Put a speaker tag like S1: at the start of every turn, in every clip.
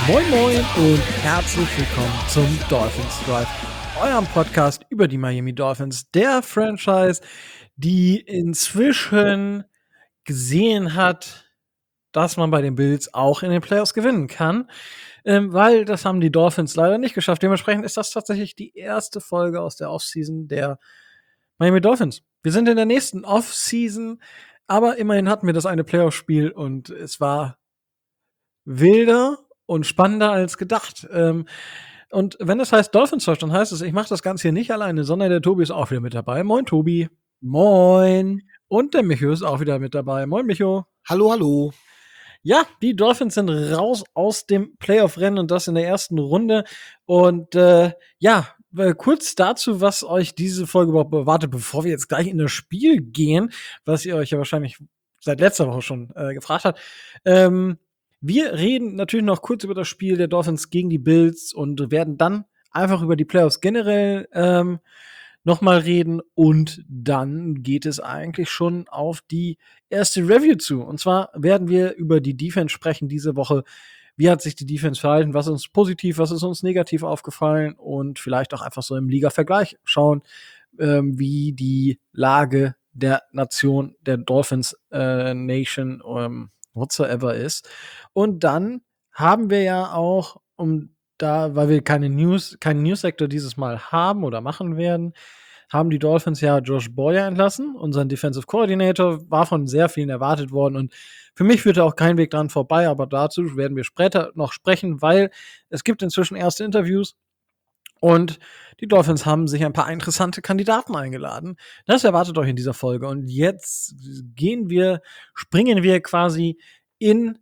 S1: Moin Moin und herzlich willkommen zum Dolphins Drive, eurem Podcast über die Miami Dolphins, der Franchise, die inzwischen gesehen hat, dass man bei den Bills auch in den Playoffs gewinnen kann, weil das haben die Dolphins leider nicht geschafft. Dementsprechend ist das tatsächlich die erste Folge aus der Offseason der Miami Dolphins. Wir sind in der nächsten Offseason, aber immerhin hatten wir das eine Playoff-Spiel und es war wilder und spannender als gedacht. Und wenn das heißt Dolphins Talk, dann heißt es, ich mache das Ganze hier nicht alleine, sondern der Tobi ist auch wieder mit dabei. Moin, Tobi.
S2: Moin.
S1: Und der Micho ist auch wieder mit dabei. Moin, Micho.
S2: Hallo, hallo.
S1: Ja, die Dolphins sind raus aus dem Playoff-Rennen und das in der ersten Runde. Und kurz dazu, was euch diese Folge überhaupt erwartet, bevor wir jetzt gleich in das Spiel gehen, was ihr euch ja wahrscheinlich seit letzter Woche schon gefragt habt. Wir reden natürlich noch kurz über das Spiel der Dolphins gegen die Bills und werden dann einfach über die Playoffs generell noch mal reden. Und dann geht es eigentlich schon auf die erste Review zu. Und zwar werden wir über die Defense sprechen diese Woche. Wie hat sich die Defense verhalten? Was ist uns positiv, was ist uns negativ aufgefallen? Und vielleicht auch einfach so im Liga-Vergleich schauen, wie die Lage der Nation, der Dolphins Nation whatsoever ist. Und dann haben wir ja auch, weil wir keinen News-Sektor dieses Mal haben oder machen werden, haben die Dolphins ja Josh Boyer entlassen, unseren Defensive Coordinator, war von sehr vielen erwartet worden und für mich führte auch kein Weg dran vorbei, aber dazu werden wir später noch sprechen, weil es gibt inzwischen erste Interviews und die Dolphins haben sich ein paar interessante Kandidaten eingeladen. Das erwartet euch in dieser Folge. Und jetzt springen wir quasi in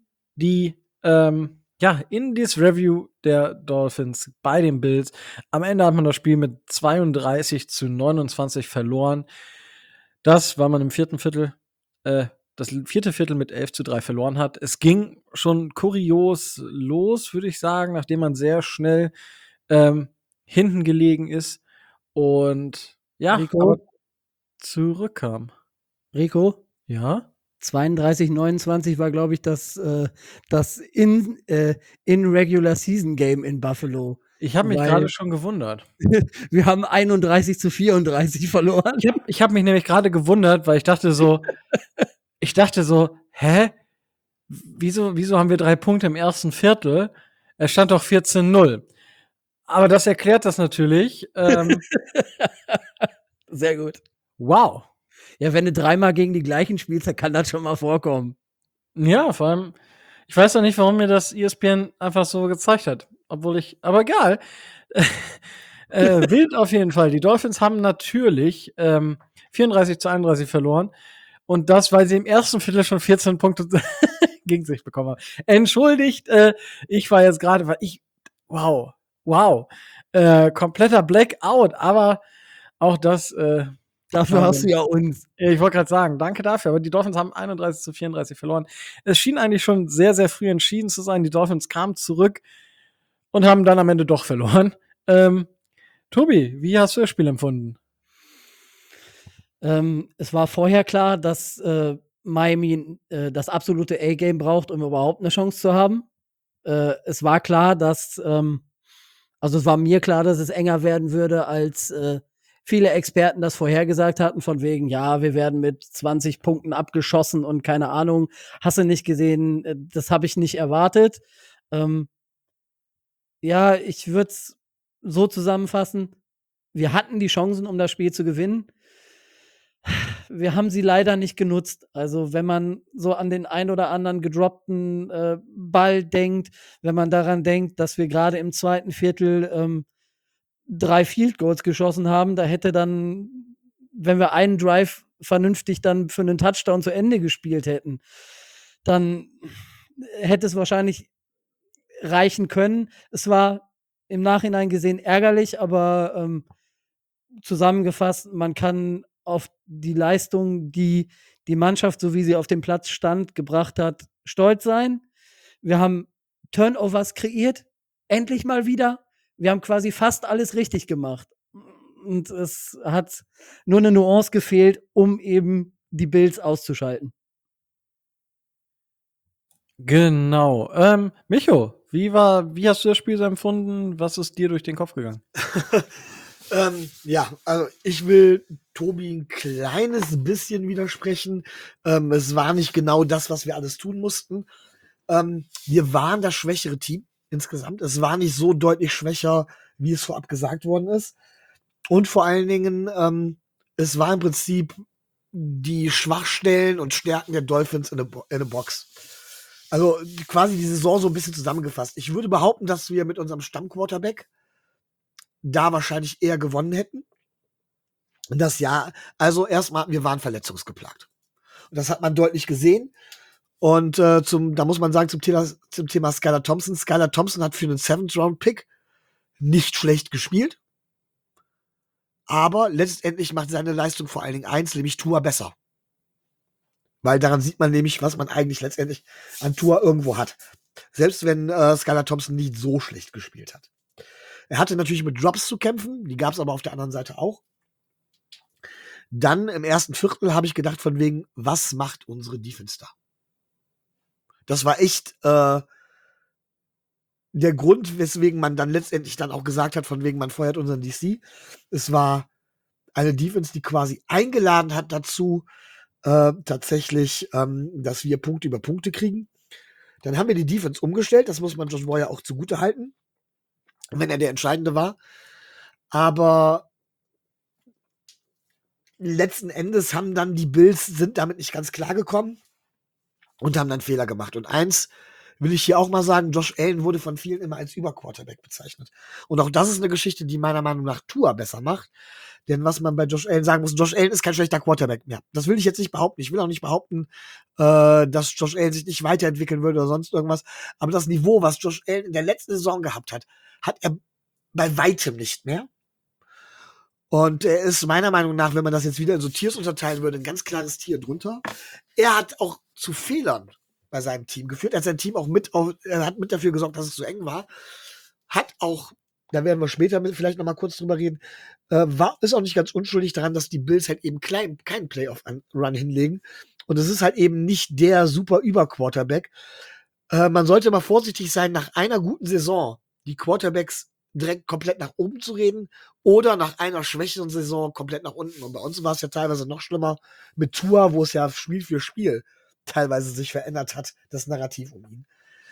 S1: das Review der Dolphins bei den Bills. Am Ende hat man das Spiel mit 32-29 verloren. Das, weil man im vierten Viertel, das vierte Viertel mit 11-3 verloren hat. Es ging schon kurios los, würde ich sagen, nachdem man sehr schnell hinten gelegen ist und aber zurückkam.
S2: Rico?
S1: Ja?
S2: 32-29 war, glaube ich, das In-Regular-Season-Game in Buffalo.
S1: Ich habe mich gerade schon gewundert.
S2: Wir haben 31-34 verloren.
S1: Ich hab mich nämlich gerade gewundert, weil ich dachte so, hä? Wieso haben wir 3 Punkte im ersten Viertel? Es stand doch 14-0. Aber das erklärt das natürlich.
S2: Sehr gut.
S1: Wow.
S2: Ja, wenn du dreimal gegen die gleichen spielst, dann kann das schon mal vorkommen.
S1: Ja, vor allem, ich weiß noch nicht, warum mir das ESPN einfach so gezeigt hat. Aber egal. Wild auf jeden Fall. Die Dolphins haben natürlich 34-31 verloren. Und das, weil sie im ersten Viertel schon 14 Punkte gegen sich bekommen haben. Entschuldigt, ich war jetzt gerade, wow. Kompletter Blackout, aber auch das
S2: Dafür hast du ja uns.
S1: Ich wollte gerade sagen, danke dafür. Aber die Dolphins haben 31-34 verloren. Es schien eigentlich schon sehr, sehr früh entschieden zu sein. Die Dolphins kamen zurück und haben dann am Ende doch verloren. Tobi, wie hast du das Spiel empfunden?
S2: Es war vorher klar, dass Miami das absolute A-Game braucht, um überhaupt eine Chance zu haben. Es war klar, es war mir klar, dass es enger werden würde, als viele Experten das vorhergesagt hatten, von wegen, ja, wir werden mit 20 Punkten abgeschossen und keine Ahnung, hast du nicht gesehen, das habe ich nicht erwartet. Ich würde es so zusammenfassen, wir hatten die Chancen, um das Spiel zu gewinnen. Wir haben sie leider nicht genutzt. Also, wenn man so an den ein oder anderen gedroppten Ball denkt, wenn man daran denkt, dass wir gerade im zweiten Viertel 3 Field Goals geschossen haben, da hätte dann, wenn wir einen Drive vernünftig dann für einen Touchdown zu Ende gespielt hätten, dann hätte es wahrscheinlich reichen können. Es war im Nachhinein gesehen ärgerlich, aber zusammengefasst, man kann auf die Leistung, die die Mannschaft, so wie sie auf dem Platz stand, gebracht hat, stolz sein. Wir haben Turnovers kreiert, endlich mal wieder. Wir haben quasi fast alles richtig gemacht. Und es hat nur eine Nuance gefehlt, um eben die Bills auszuschalten.
S1: Genau. Micho, wie hast du das Spiel so empfunden? Was ist dir durch den Kopf gegangen?
S3: Ja, also ich will Tobi ein kleines bisschen widersprechen. Es war nicht genau das, was wir alles tun mussten. Wir waren das schwächere Team insgesamt. Es war nicht so deutlich schwächer, wie es vorab gesagt worden ist. Und vor allen Dingen, es war im Prinzip die Schwachstellen und Stärken der Dolphins in der Box. Also quasi die Saison so ein bisschen zusammengefasst. Ich würde behaupten, dass wir mit unserem Stammquarterback da wahrscheinlich eher gewonnen hätten. Das Jahr, also erstmal, wir waren verletzungsgeplagt. Und das hat man deutlich gesehen. Und da muss man sagen, zum Thema Skylar Thompson. Skylar Thompson hat für einen 7th-Round-Pick nicht schlecht gespielt. Aber letztendlich macht seine Leistung vor allen Dingen eins, nämlich Tua besser. Weil daran sieht man nämlich, was man eigentlich letztendlich an Tua irgendwo hat. Selbst wenn Skylar Thompson nicht so schlecht gespielt hat. Er hatte natürlich mit Drops zu kämpfen, die gab es aber auf der anderen Seite auch. Dann im ersten Viertel habe ich gedacht von wegen, was macht unsere Defense da? Das war echt der Grund, weswegen man dann letztendlich dann auch gesagt hat, von wegen, man feuert unseren DC. Es war eine Defense, die quasi eingeladen hat dazu, tatsächlich, dass wir Punkte über Punkte kriegen. Dann haben wir die Defense umgestellt, das muss man Josh Boyer auch zugute halten, wenn er der Entscheidende war. Aber letzten Endes haben dann die Bills, sind damit nicht ganz klar gekommen und haben dann Fehler gemacht. Und eins will ich hier auch mal sagen, Josh Allen wurde von vielen immer als Überquarterback bezeichnet. Und auch das ist eine Geschichte, die meiner Meinung nach Tua besser macht. Denn was man bei Josh Allen sagen muss, Josh Allen ist kein schlechter Quarterback mehr. Das will ich jetzt nicht behaupten. Ich will auch nicht behaupten, dass Josh Allen sich nicht weiterentwickeln würde oder sonst irgendwas. Aber das Niveau, was Josh Allen in der letzten Saison gehabt hat, hat er bei weitem nicht mehr. Und er ist meiner Meinung nach, wenn man das jetzt wieder in so Tiers unterteilen würde, ein ganz klares Tier drunter. Er hat auch zu Fehlern bei seinem Team geführt. Er hat sein Team auch er hat mit dafür gesorgt, dass es so eng war. Hat auch, da werden wir später vielleicht noch mal kurz drüber reden, ist auch nicht ganz unschuldig daran, dass die Bills halt eben keinen Playoff-Run hinlegen. Und es ist halt eben nicht der super Über-Quarterback. Man sollte mal vorsichtig sein, nach einer guten Saison die Quarterbacks direkt komplett nach oben zu reden oder nach einer schwächeren Saison komplett nach unten. Und bei uns war es ja teilweise noch schlimmer mit Tua, wo es ja Spiel für Spiel teilweise sich verändert hat, das Narrativ um ihn.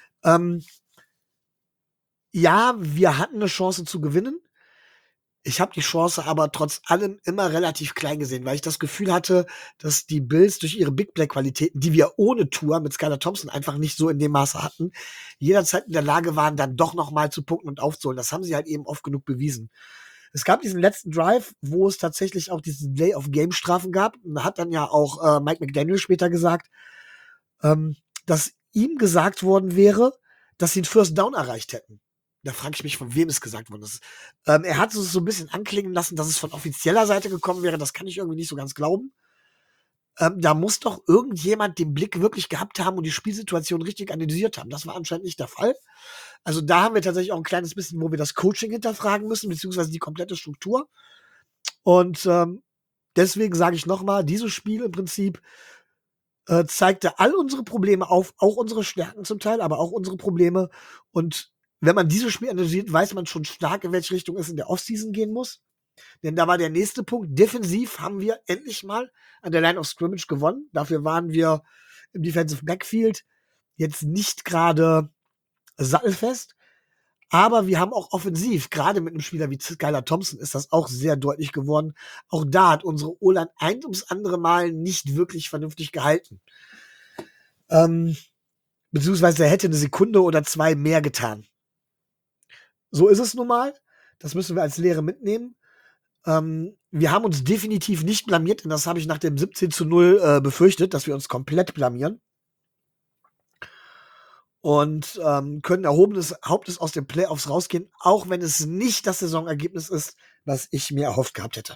S3: Ja, wir hatten eine Chance zu gewinnen. Ich habe die Chance aber trotz allem immer relativ klein gesehen, weil ich das Gefühl hatte, dass die Bills durch ihre Big Play-Qualitäten, die wir ohne Tour mit Skylar Thompson einfach nicht so in dem Maße hatten, jederzeit in der Lage waren, dann doch noch mal zu punkten und aufzuholen. Das haben sie halt eben oft genug bewiesen. Es gab diesen letzten Drive, wo es tatsächlich auch diese Delay-of-Game-Strafen gab. Und hat dann ja auch Mike McDaniel später gesagt, dass ihm gesagt worden wäre, dass sie einen First Down erreicht hätten. Da frage ich mich, von wem es gesagt worden ist. Er hat es so ein bisschen anklingen lassen, dass es von offizieller Seite gekommen wäre. Das kann ich irgendwie nicht so ganz glauben. Da muss doch irgendjemand den Blick wirklich gehabt haben und die Spielsituation richtig analysiert haben. Das war anscheinend nicht der Fall. Also da haben wir tatsächlich auch ein kleines bisschen, wo wir das Coaching hinterfragen müssen, beziehungsweise die komplette Struktur. Und deswegen sage ich nochmal, dieses Spiel im Prinzip zeigte all unsere Probleme auf, auch unsere Stärken zum Teil, aber auch unsere Probleme. Und wenn man dieses Spiel analysiert, weiß man schon stark, in welche Richtung es in der Offseason gehen muss. Denn da war der nächste Punkt. Defensiv haben wir endlich mal an der Line of Scrimmage gewonnen. Dafür waren wir im Defensive Backfield jetzt nicht gerade sattelfest. Aber wir haben auch offensiv, gerade mit einem Spieler wie Skylar Thompson, ist das auch sehr deutlich geworden. Auch da hat unsere O-Line ein ums andere Mal nicht wirklich vernünftig gehalten. Beziehungsweise er hätte eine Sekunde oder zwei mehr getan. So ist es nun mal. Das müssen wir als Lehre mitnehmen. Wir haben uns definitiv nicht blamiert, und das habe ich nach dem 17:0 befürchtet, dass wir uns komplett blamieren. Und können erhobenes Hauptes aus den Playoffs rausgehen, auch wenn es nicht das Saisonergebnis ist, was ich mir erhofft gehabt hätte.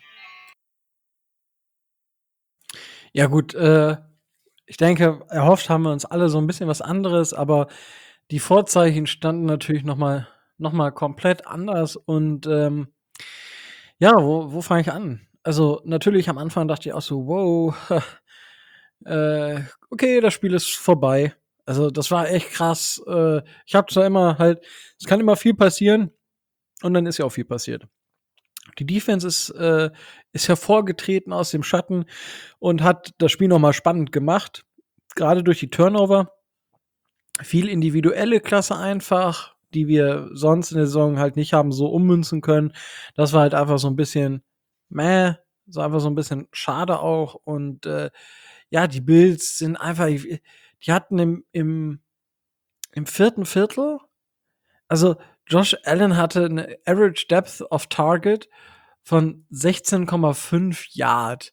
S1: Ja gut, ich denke, erhofft haben wir uns alle so ein bisschen was anderes, aber die Vorzeichen standen natürlich noch mal komplett anders und ja, wo fange ich an? Also, natürlich am Anfang dachte ich auch so: „Wow, okay, das Spiel ist vorbei.“ Also, das war echt krass. Ich habe zwar immer halt, es kann immer viel passieren und dann ist ja auch viel passiert. Die Defense ist hervorgetreten aus dem Schatten und hat das Spiel noch mal spannend gemacht, gerade durch die Turnover. Viel individuelle Klasse einfach, die wir sonst in der Saison halt nicht haben so ummünzen können. Das war halt einfach so ein bisschen so einfach so ein bisschen schade auch. Und ja, die Bills sind einfach, die hatten im vierten Viertel, also Josh Allen hatte eine Average Depth of Target von 16,5 Yard.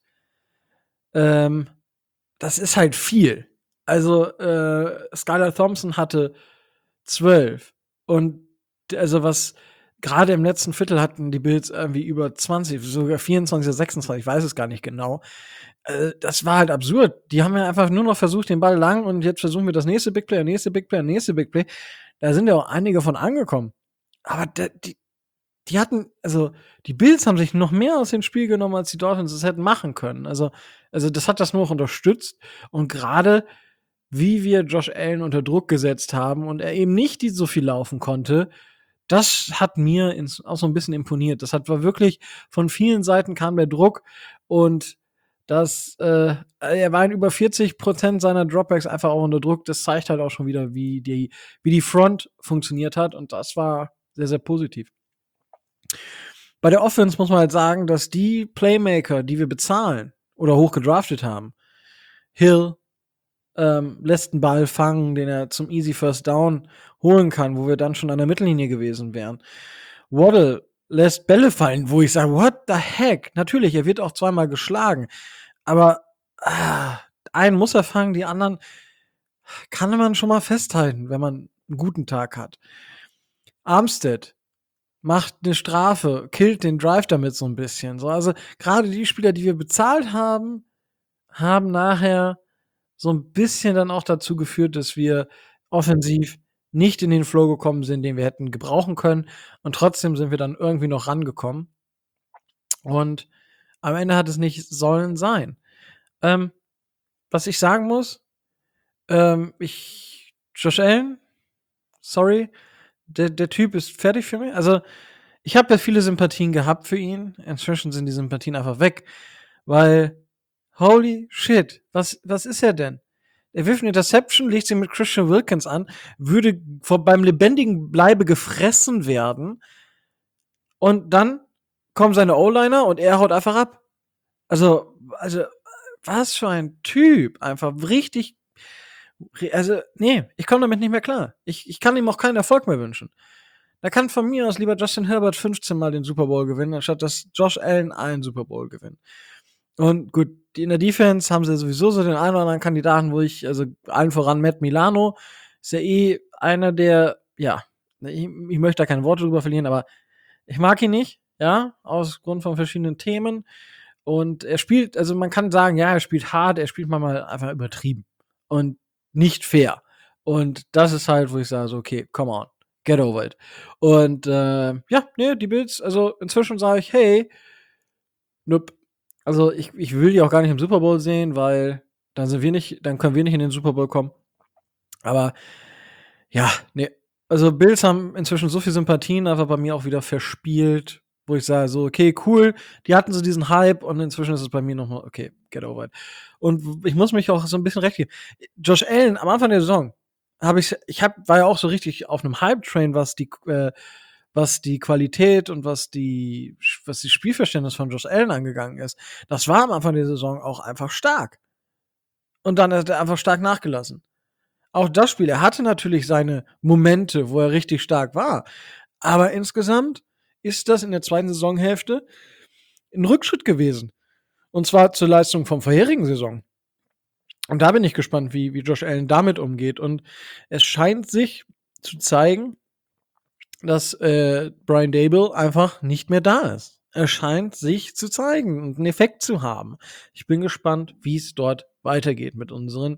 S1: Das ist halt viel. Also Skylar Thompson hatte 12. Und also was gerade im letzten Viertel hatten die Bills irgendwie über 20, sogar 24 oder 26, ich weiß es gar nicht genau. Das war halt absurd. Die haben ja einfach nur noch versucht, den Ball lang und jetzt versuchen wir das nächste Big Play, nächste Big Play, nächste Big Play. Da sind ja auch einige von angekommen. Aber die hatten, also die Bills haben sich noch mehr aus dem Spiel genommen, als die Dolphins es hätten machen können. Also das hat das nur noch unterstützt. Und gerade wie wir Josh Allen unter Druck gesetzt haben und er eben nicht so viel laufen konnte, das hat mir auch so ein bisschen imponiert. War wirklich, von vielen Seiten kam der Druck und er war in über 40% seiner Dropbacks einfach auch unter Druck. Das zeigt halt auch schon wieder, wie die Front funktioniert hat und das war sehr, sehr positiv. Bei der Offense muss man halt sagen, dass die Playmaker, die wir bezahlen oder hoch gedraftet haben, Hill, lässt einen Ball fangen, den er zum Easy First Down holen kann, wo wir dann schon an der Mittellinie gewesen wären. Waddle lässt Bälle fallen, wo ich sage, what the heck? Natürlich, er wird auch zweimal geschlagen, aber einen muss er fangen, die anderen kann man schon mal festhalten, wenn man einen guten Tag hat. Armstead macht eine Strafe, killt den Drive damit so ein bisschen. So, also gerade die Spieler, die wir bezahlt haben, haben nachher so ein bisschen dann auch dazu geführt, dass wir offensiv nicht in den Flow gekommen sind, den wir hätten gebrauchen können. Und trotzdem sind wir dann irgendwie noch rangekommen. Und am Ende hat es nicht sollen sein. Was ich sagen muss, Josh Allen, sorry, der Typ ist fertig für mich. Also, ich habe ja viele Sympathien gehabt für ihn. Inzwischen sind die Sympathien einfach weg, weil holy shit, was ist er denn? Er wirft eine Interception, legt sie mit Christian Wilkins an, würde beim lebendigen Leibe gefressen werden und dann kommen seine O-Liner und er haut einfach ab. Also, was für ein Typ. Einfach richtig, also, nee, ich komme damit nicht mehr klar. Ich kann ihm auch keinen Erfolg mehr wünschen. Da kann von mir aus lieber Justin Herbert 15 Mal den Super Bowl gewinnen, anstatt dass Josh Allen einen Super Bowl gewinnt. Und gut, in der Defense haben sie sowieso so den einen oder anderen Kandidaten, also allen voran Matt Milano, ist ja einer der, ja, ich möchte da keine Worte drüber verlieren, aber ich mag ihn nicht, ja, aus Grund von verschiedenen Themen. Und er spielt, also man kann sagen, ja, er spielt hart, er spielt manchmal einfach übertrieben und nicht fair. Und das ist halt, wo ich sage, so, okay, come on, get over it. Und ja, nee, die Bills, also inzwischen sage ich, hey, nope. Also ich will die auch gar nicht im Super Bowl sehen, weil dann können wir nicht in den Super Bowl kommen. Aber ja, nee. Also Bills haben inzwischen so viel Sympathien einfach bei mir auch wieder verspielt, wo ich sage, so, okay, cool, die hatten so diesen Hype und inzwischen ist es bei mir nochmal, okay, get over it. Und ich muss mich auch so ein bisschen recht geben. Josh Allen am Anfang der Saison war ja auch so richtig auf einem Hype-Train, was die Qualität und was die Spielverständnis von Josh Allen angegangen ist. Das war am Anfang der Saison auch einfach stark. Und dann hat er einfach stark nachgelassen. Auch das Spiel, er hatte natürlich seine Momente, wo er richtig stark war. Aber insgesamt ist das in der zweiten Saisonhälfte ein Rückschritt gewesen. Und zwar zur Leistung vom vorherigen Saison. Und da bin ich gespannt, wie Josh Allen damit umgeht. Und es scheint sich zu zeigen, dass Brian Daboll einfach nicht mehr da ist. Er scheint sich zu zeigen und einen Effekt zu haben. Ich bin gespannt, wie es dort weitergeht mit unseren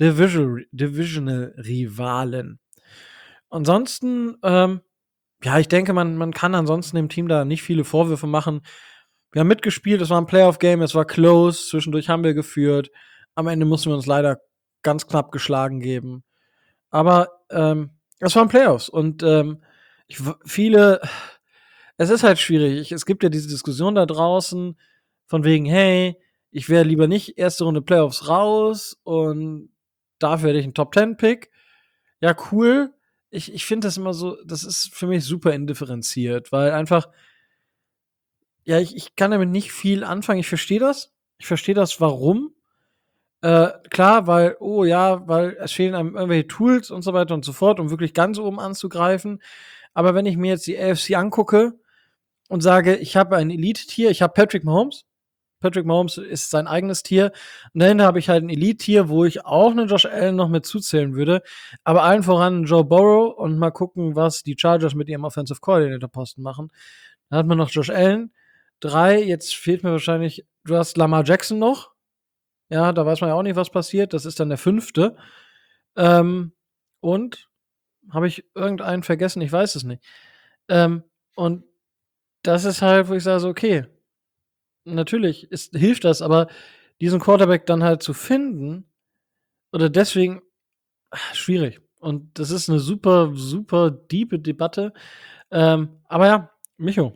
S1: Divisional-Rivalen. Ansonsten, ja, ich denke, man kann ansonsten dem Team da nicht viele Vorwürfe machen. Wir haben mitgespielt, es war ein Playoff-Game, es war close, zwischendurch haben wir geführt. Am Ende mussten wir uns leider ganz knapp geschlagen geben. Aber es waren Playoffs und es ist halt schwierig. Es gibt ja diese Diskussion da draußen von wegen, hey, ich wäre lieber nicht erste Runde Playoffs raus und dafür hätte ich einen Top-10-Pick. Ja, cool. Ich finde das immer so, das ist für mich super indifferenziert, weil einfach, ja, ich kann damit nicht viel anfangen. Ich verstehe das. Ich verstehe das, warum. Klar, weil, oh ja, weil es fehlen einem irgendwelche Tools und so weiter und so fort, um wirklich ganz oben anzugreifen. Aber wenn ich mir jetzt die AFC angucke und sage, ich habe ein Elite-Tier, ich habe Patrick Mahomes. Patrick Mahomes ist sein eigenes Tier. Und dahinter habe ich halt ein Elite-Tier, wo ich auch einen Josh Allen noch mit zuzählen würde. Aber allen voran Joe Burrow und mal gucken, was die Chargers mit ihrem Offensive Coordinator-Posten machen. Dann hat man noch Josh Allen. 3, jetzt fehlt mir wahrscheinlich, du hast Lamar Jackson noch. Ja, da weiß man ja auch nicht, was passiert. Das ist dann der 5. Und habe ich irgendeinen vergessen? Ich weiß es nicht. Und das ist halt, wo ich sage, so, okay, natürlich hilft das, aber diesen Quarterback dann halt zu finden oder deswegen schwierig. Und das ist eine super, super diepe Debatte. Aber ja, Micho.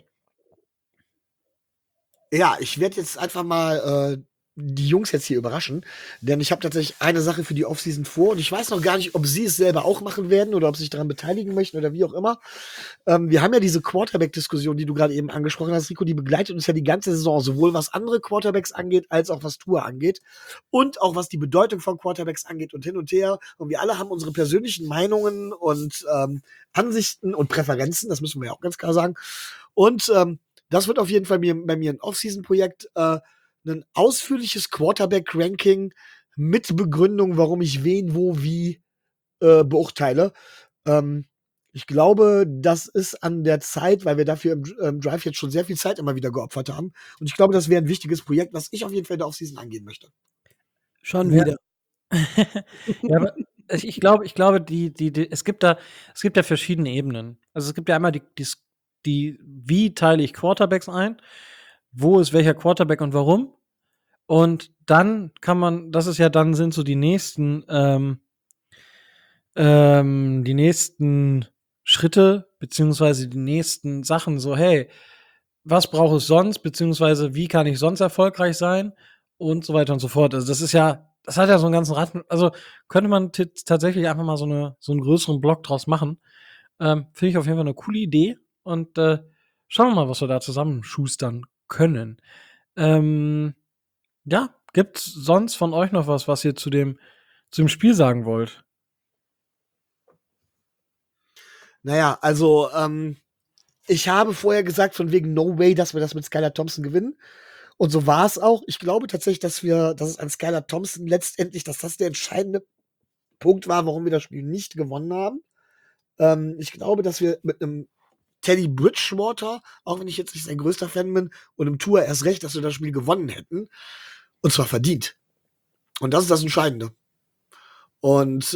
S3: Ja, ich werde jetzt einfach mal die Jungs jetzt hier überraschen, denn ich habe tatsächlich eine Sache für die Offseason vor und ich weiß noch gar nicht, ob sie es selber auch machen werden oder ob sie sich daran beteiligen möchten oder wie auch immer. Wir haben ja diese Quarterback-Diskussion, die du gerade eben angesprochen hast, Rico, die begleitet uns ja die ganze Saison, sowohl was andere Quarterbacks angeht, als auch was Tour angeht und auch was die Bedeutung von Quarterbacks angeht und hin und her. Und wir alle haben unsere persönlichen Meinungen und Ansichten und Präferenzen, das müssen wir ja auch ganz klar sagen. Und das wird auf jeden Fall bei mir ein Off-Season-Projekt, ein ausführliches Quarterback-Ranking mit Begründung, warum ich wen, wo, wie beurteile. Ich glaube, das ist an der Zeit, weil wir dafür im Drive jetzt schon sehr viel Zeit immer wieder geopfert haben. Und ich glaube, das wäre ein wichtiges Projekt, was ich auf jeden Fall in der Offseason angehen möchte.
S2: Schon
S1: Ja.
S2: wieder.
S1: Ja, aber ich glaube, es gibt da verschiedene Ebenen. Also es gibt ja einmal wie teile ich Quarterbacks ein? Wo ist welcher Quarterback und warum? Und dann das ist ja dann sind so die nächsten Schritte beziehungsweise die nächsten Sachen so, hey, was braucht es sonst, beziehungsweise wie kann ich sonst erfolgreich sein und so weiter und so fort. Also das hat ja so einen ganzen also könnte man tatsächlich einfach mal so einen größeren Block draus machen. Finde ich auf jeden Fall eine coole Idee und schauen wir mal, was wir da zusammenschustern können. Ja, gibt's sonst von euch noch was ihr zu dem Spiel sagen wollt?
S3: Naja, also ich habe vorher gesagt, von wegen No way, dass wir das mit Skylar Thompson gewinnen. Und so war es auch. Ich glaube tatsächlich, dass es an Skylar Thompson letztendlich, dass das der entscheidende Punkt war, warum wir das Spiel nicht gewonnen haben. Ich glaube, dass wir mit einem Teddy Bridgewater, auch wenn ich jetzt nicht sein größter Fan bin, und im Tour erst recht, dass wir das Spiel gewonnen hätten. Und zwar verdient. Und das ist das Entscheidende. Und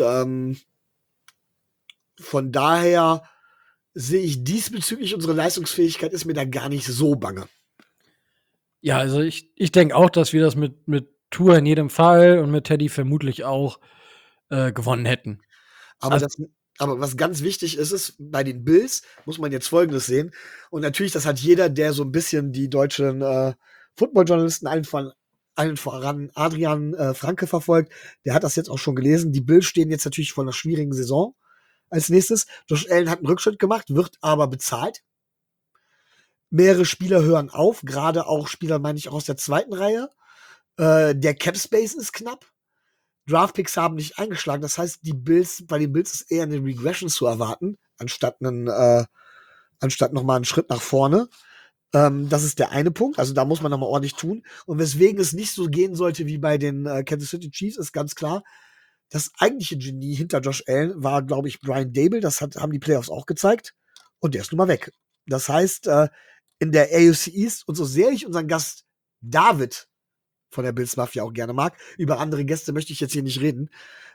S3: von daher sehe ich diesbezüglich unsere Leistungsfähigkeit ist mir da gar nicht so bange.
S1: Ja, also ich denke auch, dass wir das mit Tour in jedem Fall und mit Teddy vermutlich auch gewonnen hätten.
S3: Aber was ganz wichtig ist, bei den Bills muss man jetzt Folgendes sehen. Und natürlich, das hat jeder, der so ein bisschen die deutschen Football-Journalisten, allen voran Adrian Franke verfolgt, der hat das jetzt auch schon gelesen. Die Bills stehen jetzt natürlich vor einer schwierigen Saison. Als nächstes, Josh Allen hat einen Rückschritt gemacht, wird aber bezahlt. Mehrere Spieler hören auf, gerade auch Spieler, meine ich, auch aus der zweiten Reihe. Der Cap Space ist knapp. Draftpicks haben nicht eingeschlagen. Das heißt, bei den Bills ist eher eine Regression zu erwarten, anstatt nochmal einen Schritt nach vorne. Das ist der eine Punkt. Also da muss man nochmal ordentlich tun. Und weswegen es nicht so gehen sollte wie bei den Kansas City Chiefs, ist ganz klar, das eigentliche Genie hinter Josh Allen war, glaube ich, Brian Dable. Haben die Playoffs auch gezeigt. Und der ist nun mal weg. Das heißt, in der AFC East, und so sehr ich unseren Gast David von der Bills Mafia auch gerne mag, über andere Gäste möchte ich jetzt hier nicht reden,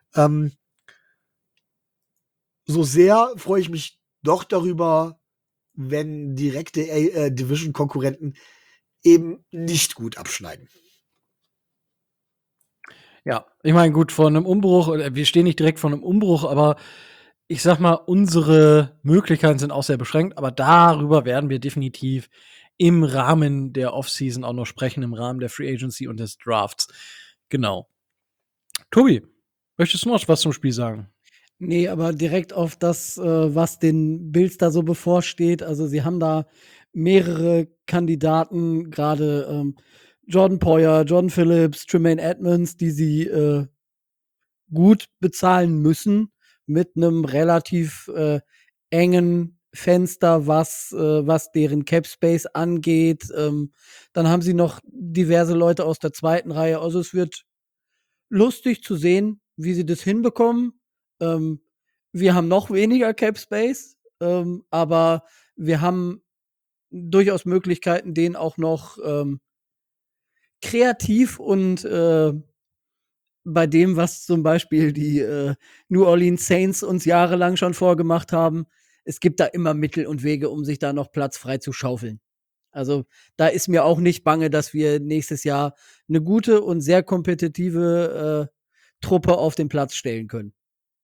S3: so sehr freue ich mich doch darüber, wenn direkte Division-Konkurrenten eben nicht gut abschneiden.
S1: Ja, ich meine, gut, vor einem Umbruch, wir stehen nicht direkt vor einem Umbruch, aber ich sag mal, unsere Möglichkeiten sind auch sehr beschränkt, aber darüber werden wir definitiv im Rahmen der Offseason auch noch sprechen, im Rahmen der Free Agency und des Drafts. Genau. Tobi, möchtest du noch was zum Spiel sagen?
S2: Nee, aber direkt auf das, was den Bills da so bevorsteht. Also, sie haben da mehrere Kandidaten, gerade Jordan Poyer, Jordan Phillips, Tremaine Edmonds, die sie gut bezahlen müssen mit einem relativ engen Fenster, was deren Cap Space angeht. Dann haben sie noch diverse Leute aus der zweiten Reihe. Also es wird lustig zu sehen, wie sie das hinbekommen. Ähm, wir haben noch weniger Cap Space, aber wir haben durchaus Möglichkeiten, den auch noch kreativ und bei dem, was zum Beispiel die New Orleans Saints uns jahrelang schon vorgemacht haben, es gibt da immer Mittel und Wege, um sich da noch Platz frei zu schaufeln. Also da ist mir auch nicht bange, dass wir nächstes Jahr eine gute und sehr kompetitive Truppe auf den Platz stellen können.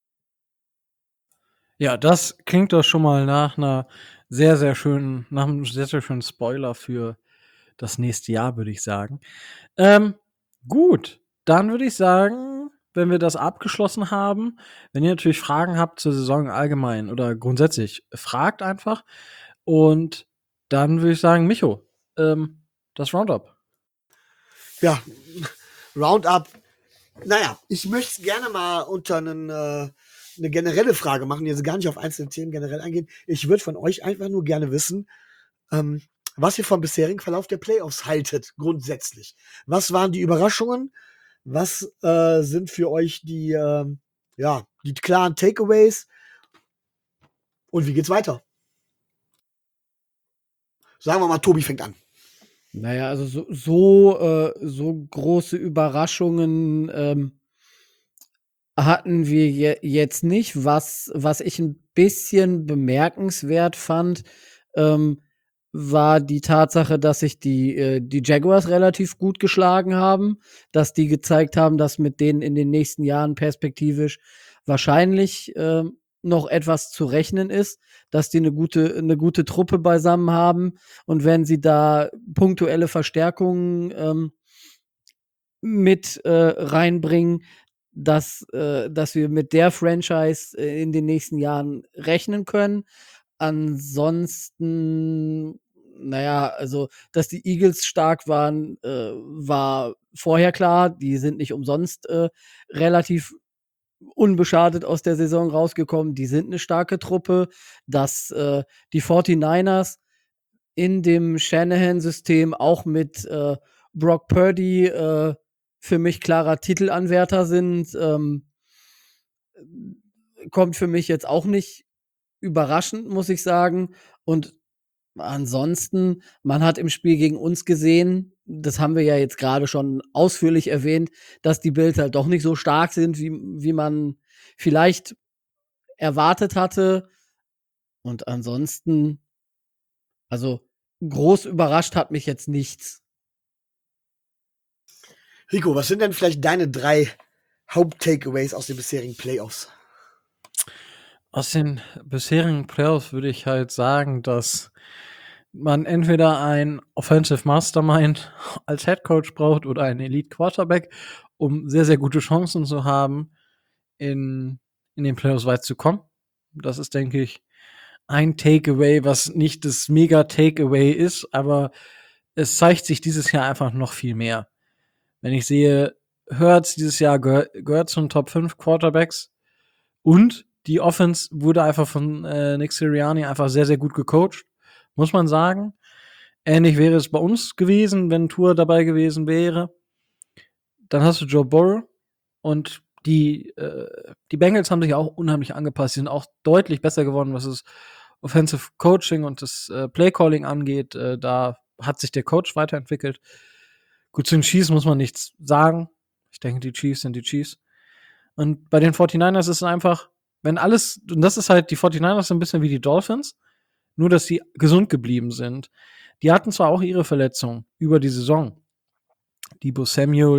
S1: Ja, das klingt doch schon mal nach einer sehr, sehr schönen, nach einem sehr, sehr schönen Spoiler für das nächste Jahr, würde ich sagen. Ähm, gut, dann würde ich sagen, wenn wir das abgeschlossen haben, wenn ihr natürlich Fragen habt zur Saison allgemein oder grundsätzlich, fragt einfach. Und dann würde ich sagen, Micho, das Roundup.
S3: Ja, Roundup. Naja, ich möchte es gerne mal unter eine generelle Frage machen, die jetzt gar nicht auf einzelne Themen generell eingehen. Ich würde von euch einfach nur gerne wissen, was ihr vom bisherigen Verlauf der Playoffs haltet, grundsätzlich. Was waren die Überraschungen? Was sind für euch die klaren Takeaways? Und wie geht's weiter? Sagen wir mal, Tobi fängt an.
S2: Naja, also so große Überraschungen hatten wir jetzt nicht. Was ich ein bisschen bemerkenswert fand, war die Tatsache, dass sich die Jaguars relativ gut geschlagen haben, dass die gezeigt haben, dass mit denen in den nächsten Jahren perspektivisch wahrscheinlich noch etwas zu rechnen ist, dass die eine gute Truppe beisammen haben und wenn sie da punktuelle Verstärkungen mit reinbringen, dass wir mit der Franchise in den nächsten Jahren rechnen können. Ansonsten, naja, also, dass die Eagles stark waren, war vorher klar. Die sind nicht umsonst relativ unbeschadet aus der Saison rausgekommen. Die sind eine starke Truppe. Dass die 49ers in dem Shanahan-System auch mit Brock Purdy für mich klarer Titelanwärter sind, kommt für mich jetzt auch nicht überraschend, muss ich sagen. Und ansonsten, man hat im Spiel gegen uns gesehen, das haben wir ja jetzt gerade schon ausführlich erwähnt, dass die Bills halt doch nicht so stark sind, wie man vielleicht erwartet hatte. Und ansonsten, also groß überrascht hat mich jetzt nichts.
S3: Rico, was sind denn vielleicht deine 3 Haupt-Takeaways aus den bisherigen Playoffs?
S1: Aus den bisherigen Playoffs würde ich halt sagen, dass man entweder ein Offensive Mastermind als Head Coach braucht oder einen Elite Quarterback, um sehr, sehr gute Chancen zu haben, in den Playoffs weit zu kommen. Das ist, denke ich, ein Takeaway, was nicht das Mega-Takeaway ist, aber es zeigt sich dieses Jahr einfach noch viel mehr. Wenn ich sehe, Hurts dieses Jahr gehört zu den Top 5 Quarterbacks und die Offense wurde einfach von Nick Sirianni einfach sehr, sehr gut gecoacht, muss man sagen. Ähnlich wäre es bei uns gewesen, wenn Tour dabei gewesen wäre. Dann hast du Joe Burrow und die Bengals haben sich auch unheimlich angepasst. Sie sind auch deutlich besser geworden, was das Offensive Coaching und das Play Calling angeht. Da hat sich der Coach weiterentwickelt. Gut, zu den Chiefs muss man nichts sagen. Ich denke, die Chiefs sind die Chiefs. Und bei den 49ers ist es einfach, wenn alles, und das ist halt, die 49ers sind ein bisschen wie die Dolphins, nur dass sie gesund geblieben sind. Die hatten zwar auch ihre Verletzungen über die Saison. Deebo Samuel,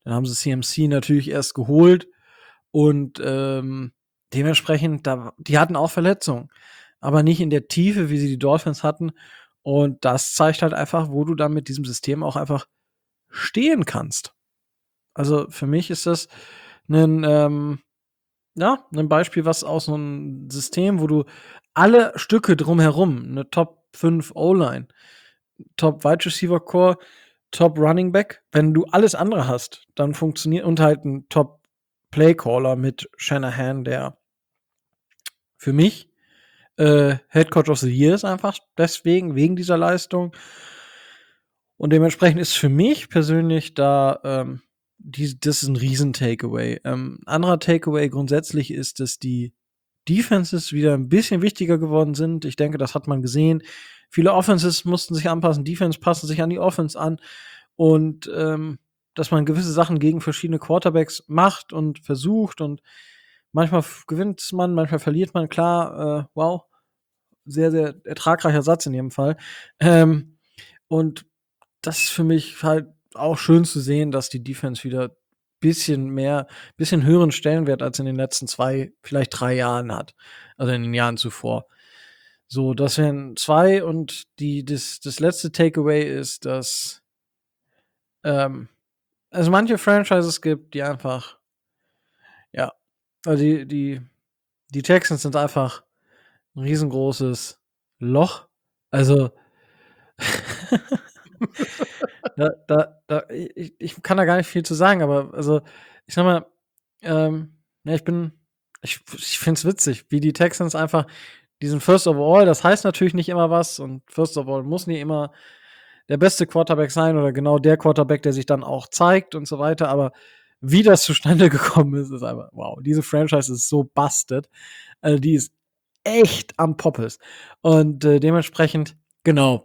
S1: Dann haben sie CMC natürlich erst geholt und dementsprechend, die hatten auch Verletzungen, aber nicht in der Tiefe, wie sie die Dolphins hatten. Und das zeigt halt einfach, wo du dann mit diesem System auch einfach stehen kannst. Also für mich ist das ein Beispiel, was aus so einem System, wo du alle Stücke drumherum, eine Top 5 O-Line, Top Wide Receiver Core, Top Running Back, wenn du alles andere hast, dann funktioniert und halt ein Top Playcaller mit Shanahan, der für mich Head Coach of the Year ist, einfach deswegen, wegen dieser Leistung. Und dementsprechend ist für mich persönlich da das ist ein Riesen-Takeaway. Anderer Takeaway grundsätzlich ist, dass die Defenses wieder ein bisschen wichtiger geworden sind. Ich denke, das hat man gesehen. Viele Offenses mussten sich anpassen, Defense passen sich an die Offense an. Und dass man gewisse Sachen gegen verschiedene Quarterbacks macht und versucht. Und manchmal gewinnt man, manchmal verliert man. Klar, wow, sehr, sehr ertragreicher Satz in jedem Fall. Und das ist für mich halt auch schön zu sehen, dass die Defense wieder bisschen höheren Stellenwert als in den letzten 2, vielleicht 3 Jahren hat. Also in den Jahren zuvor. So, das wären 2 und das letzte Takeaway ist, dass es manche Franchises gibt, die einfach, ja, also die Texans sind einfach ein riesengroßes Loch. Also ich kann da gar nicht viel zu sagen, aber also ich sag mal, ich finde es witzig, wie die Texans einfach diesen First of All, das heißt natürlich nicht immer was und First of All muss nie immer der beste Quarterback sein oder genau der Quarterback, der sich dann auch zeigt und so weiter, aber wie das zustande gekommen ist einfach, wow, diese Franchise ist so busted, also die ist echt am Poppes und dementsprechend, genau,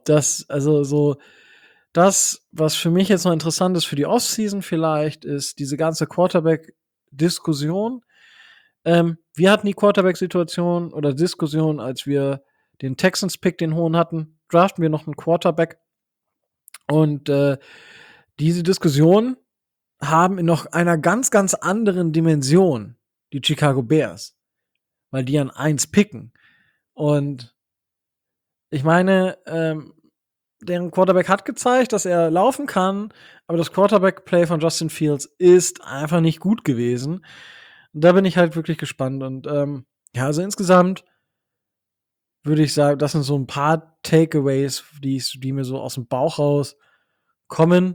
S1: das, was für mich jetzt noch interessant ist für die Offseason vielleicht, ist diese ganze Quarterback-Diskussion. Wir hatten die Quarterback-Situation oder Diskussion, als wir den Texans-Pick, den hohen hatten, draften wir noch einen Quarterback. Und diese Diskussion haben in noch einer ganz, ganz anderen Dimension die Chicago Bears, weil die an 1 picken. Und ich meine, deren Quarterback hat gezeigt, dass er laufen kann, aber das Quarterback-Play von Justin Fields ist einfach nicht gut gewesen. Und da bin ich halt wirklich gespannt. Und also insgesamt würde ich sagen, das sind so ein paar Takeaways, die mir so aus dem Bauch raus kommen.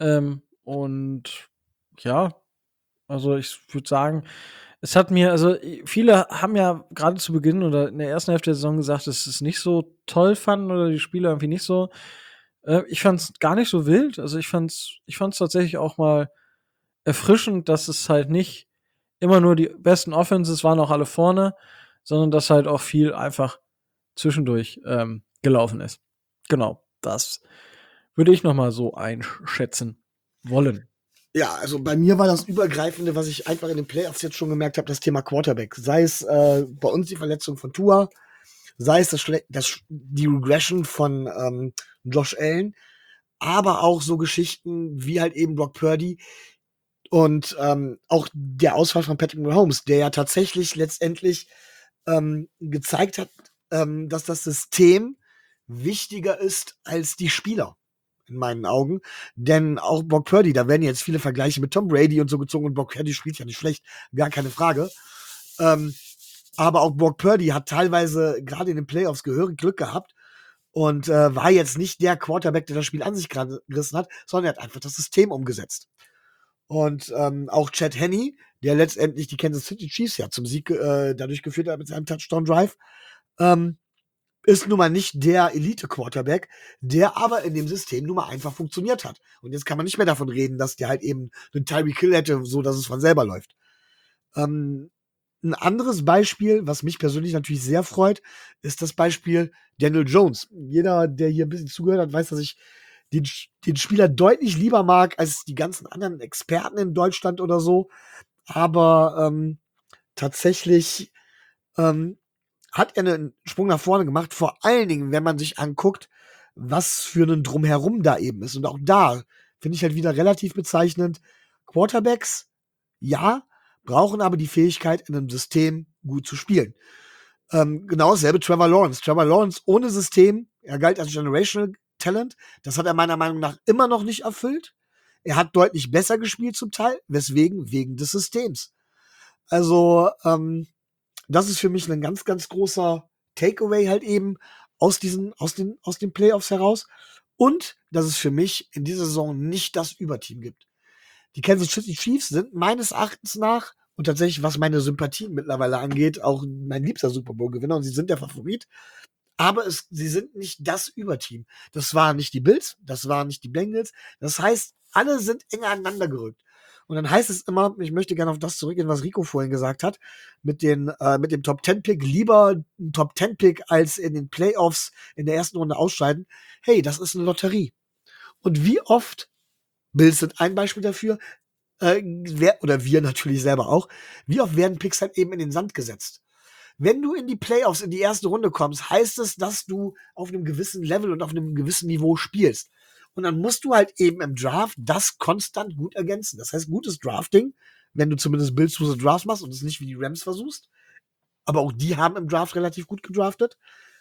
S1: Und ja, also ich würde sagen, es hat mir, also viele haben ja gerade zu Beginn oder in der ersten Hälfte der Saison gesagt, dass sie es nicht so toll fanden oder die Spiele irgendwie nicht so. Ich fand es gar nicht so wild. Also ich fand's tatsächlich auch mal erfrischend, dass es halt nicht immer nur die besten Offenses waren auch alle vorne, sondern dass halt auch viel einfach zwischendurch gelaufen ist. Genau, das würde ich noch mal so einschätzen wollen.
S3: Ja, also bei mir war das Übergreifende, was ich einfach in den Playoffs jetzt schon gemerkt habe, das Thema Quarterback. Sei es bei uns die Verletzung von Tua, sei es die Regression von Josh Allen, aber auch so Geschichten wie halt eben Brock Purdy und auch der Ausfall von Patrick Mahomes, der ja tatsächlich letztendlich gezeigt hat, dass das System wichtiger ist als die Spieler. In meinen Augen. Denn auch Brock Purdy, da werden jetzt viele Vergleiche mit Tom Brady und so gezogen und Brock Purdy spielt ja nicht schlecht, gar keine Frage. Aber auch Brock Purdy hat teilweise gerade in den Playoffs gehörig Glück gehabt und war jetzt nicht der Quarterback, der das Spiel an sich gerissen hat, sondern er hat einfach das System umgesetzt. Und auch Chad Henne, der letztendlich die Kansas City Chiefs ja zum Sieg dadurch geführt hat mit seinem Touchdown-Drive, ist nun mal nicht der Elite-Quarterback, der aber in dem System nun mal einfach funktioniert hat. Und jetzt kann man nicht mehr davon reden, dass der halt eben einen Tyreek Hill hätte, so dass es von selber läuft. Ein anderes Beispiel, was mich persönlich natürlich sehr freut, ist das Beispiel Daniel Jones. Jeder, der hier ein bisschen zugehört hat, weiß, dass ich den Spieler deutlich lieber mag als die ganzen anderen Experten in Deutschland oder so. Aber tatsächlich hat er einen Sprung nach vorne gemacht, vor allen Dingen, wenn man sich anguckt, was für ein Drumherum da eben ist. Und auch da finde ich halt wieder relativ bezeichnend. Quarterbacks, ja, brauchen aber die Fähigkeit, in einem System gut zu spielen. Genau dasselbe Trevor Lawrence. Trevor Lawrence ohne System, er galt als Generational Talent. Das hat er meiner Meinung nach immer noch nicht erfüllt. Er hat deutlich besser gespielt zum Teil. Weswegen? Wegen des Systems. Also, das ist für mich ein ganz, ganz großer Takeaway halt eben aus den Playoffs heraus. Und, dass es für mich in dieser Saison nicht das Überteam gibt. Die Kansas City Chiefs sind meines Erachtens nach und tatsächlich, was meine Sympathien mittlerweile angeht, auch mein liebster Super Bowl-Gewinner und sie sind der Favorit. Aber sie sind nicht das Überteam. Das waren nicht die Bills, das waren nicht die Bengals. Das heißt, alle sind enger aneinander gerückt. Und dann heißt es immer, ich möchte gerne auf das zurückgehen, was Rico vorhin gesagt hat, mit dem Top-10-Pick, lieber ein Top-10-Pick als in den Playoffs in der ersten Runde ausscheiden. Hey, das ist eine Lotterie. Und wie oft, Bills sind ein Beispiel dafür, oder wir natürlich selber auch, wie oft werden Picks halt eben in den Sand gesetzt? Wenn du in die Playoffs, in die erste Runde kommst, heißt es, dass du auf einem gewissen Level und auf einem gewissen Niveau spielst. Und dann musst du halt eben im Draft das konstant gut ergänzen. Das heißt, gutes Drafting, wenn du zumindest Bills versus Drafts machst und es nicht wie die Rams versuchst, aber auch die haben im Draft relativ gut gedraftet,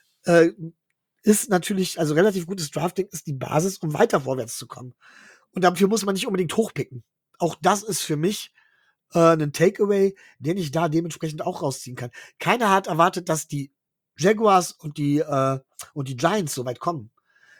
S3: ist natürlich, also relativ gutes Drafting ist die Basis, um weiter vorwärts zu kommen. Und dafür muss man nicht unbedingt hochpicken. Auch das ist für mich ein Takeaway, den ich da dementsprechend auch rausziehen kann. Keiner hat erwartet, dass die Jaguars und die Giants so weit kommen.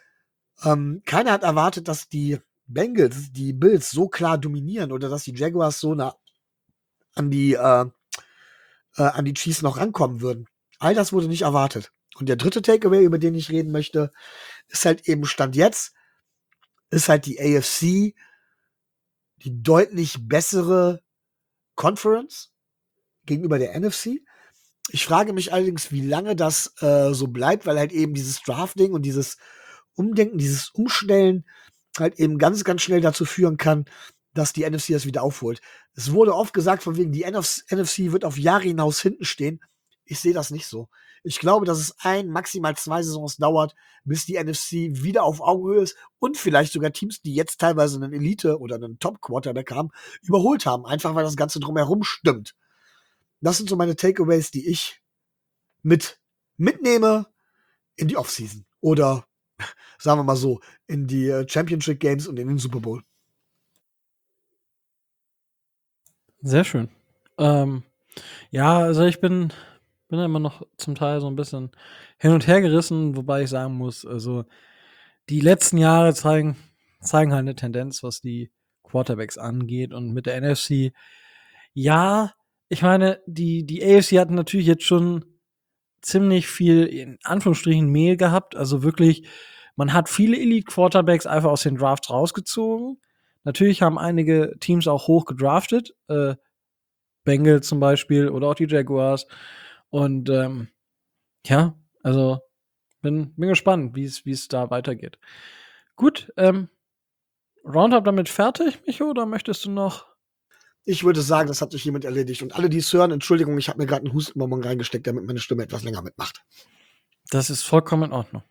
S3: Keiner hat erwartet, dass die Bengals, die Bills so klar dominieren oder dass die Jaguars so nah an die Chiefs noch rankommen würden. All das wurde nicht erwartet. Und der dritte Takeaway, über den ich reden möchte, ist halt eben Stand jetzt, ist halt die AFC die deutlich bessere Conference gegenüber der NFC. Ich frage mich allerdings, wie lange das so bleibt, weil halt eben dieses Drafting und dieses Umdenken, dieses Umstellen halt eben ganz, ganz schnell dazu führen kann, dass die NFC das wieder aufholt. Es wurde oft gesagt, von wegen, die NFC wird auf Jahre hinaus hinten stehen. Ich sehe das nicht so. Ich glaube, dass es maximal 2 Saisons dauert, bis die NFC wieder auf Augenhöhe ist und vielleicht sogar Teams, die jetzt teilweise einen Elite- oder einen Top-Quarterback haben, überholt haben. Einfach, weil das Ganze drumherum stimmt. Das sind so meine Takeaways, die ich mitnehme in die Offseason. Oder, sagen wir mal so, in die Championship Games und in den Super Bowl.
S1: Sehr schön. Ja, also ich bin immer noch zum Teil so ein bisschen hin und her gerissen, wobei ich sagen muss, also die letzten Jahre zeigen halt eine Tendenz, was die Quarterbacks angeht. Und mit der NFC, ja, ich meine, die AFC hat natürlich jetzt schon ziemlich viel, in Anführungsstrichen, Mehl gehabt. Also wirklich, man hat viele Elite-Quarterbacks einfach aus den Drafts rausgezogen. Natürlich haben einige Teams auch hoch gedraftet. Bengals zum Beispiel oder auch die Jaguars. Und ja, also bin gespannt, wie es da weitergeht. Gut, Roundup damit fertig, Micho, oder möchtest du noch?
S3: Ich würde sagen, das hat sich jemand erledigt. Und alle, die es hören, Entschuldigung, ich habe mir gerade einen Hustenbonbon reingesteckt, damit meine Stimme etwas länger mitmacht.
S1: Das ist vollkommen in Ordnung.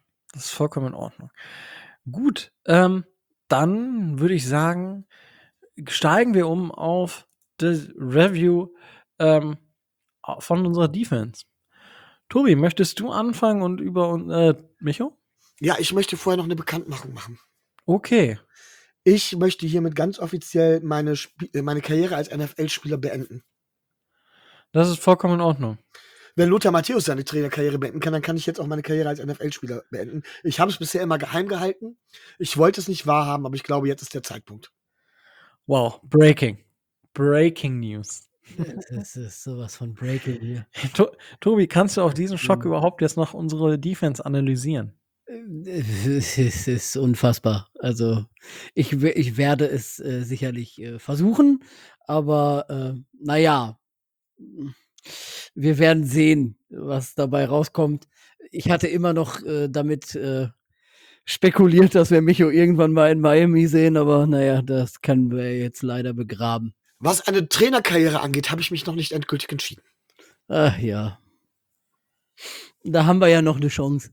S1: Gut, dann würde ich sagen, steigen wir um auf das Review von unserer Defense. Tobi, möchtest du anfangen und über Micho?
S3: Ja, ich möchte vorher noch eine Bekanntmachung machen.
S1: Okay.
S3: Ich möchte hiermit ganz offiziell meine Karriere als NFL-Spieler beenden.
S1: Das ist vollkommen in Ordnung.
S3: Wenn Lothar Matthäus seine Trainerkarriere beenden kann, dann kann ich jetzt auch meine Karriere als NFL-Spieler beenden. Ich habe es bisher immer geheim gehalten. Ich wollte es nicht wahrhaben, aber ich glaube, jetzt ist der Zeitpunkt.
S1: Wow, Breaking News.
S2: Das ist sowas von Breaking hier.
S1: Tobi, kannst du auf diesen Schock überhaupt jetzt noch unsere Defense analysieren?
S2: Es ist unfassbar. Also ich werde es sicherlich versuchen, aber naja, wir werden sehen, was dabei rauskommt. Ich hatte immer noch damit spekuliert, dass wir Micho irgendwann mal in Miami sehen, aber naja, das können wir jetzt leider begraben.
S3: Was eine Trainerkarriere angeht, habe ich mich noch nicht endgültig entschieden.
S2: Ach ja. Da haben wir ja noch eine Chance.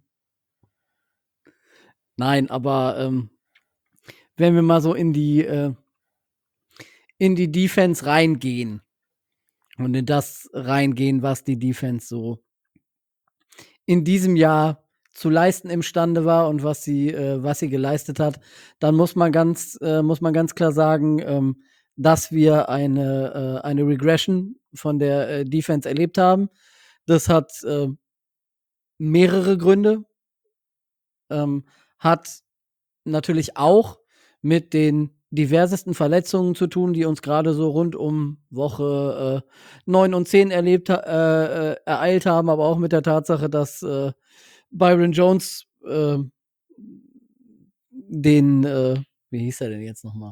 S2: Nein, aber wenn wir mal so in die in die Defense reingehen. Und in das reingehen, was die Defense so in diesem Jahr zu leisten imstande war und was sie geleistet hat, dann muss man ganz klar sagen, dass wir eine Regression von der Defense erlebt haben. Das hat mehrere Gründe. Hat natürlich auch mit den diversesten Verletzungen zu tun, die uns gerade so rund um Woche 9 und 10 ereilt haben, aber auch mit der Tatsache, dass Byron Jones wie hieß er denn jetzt nochmal?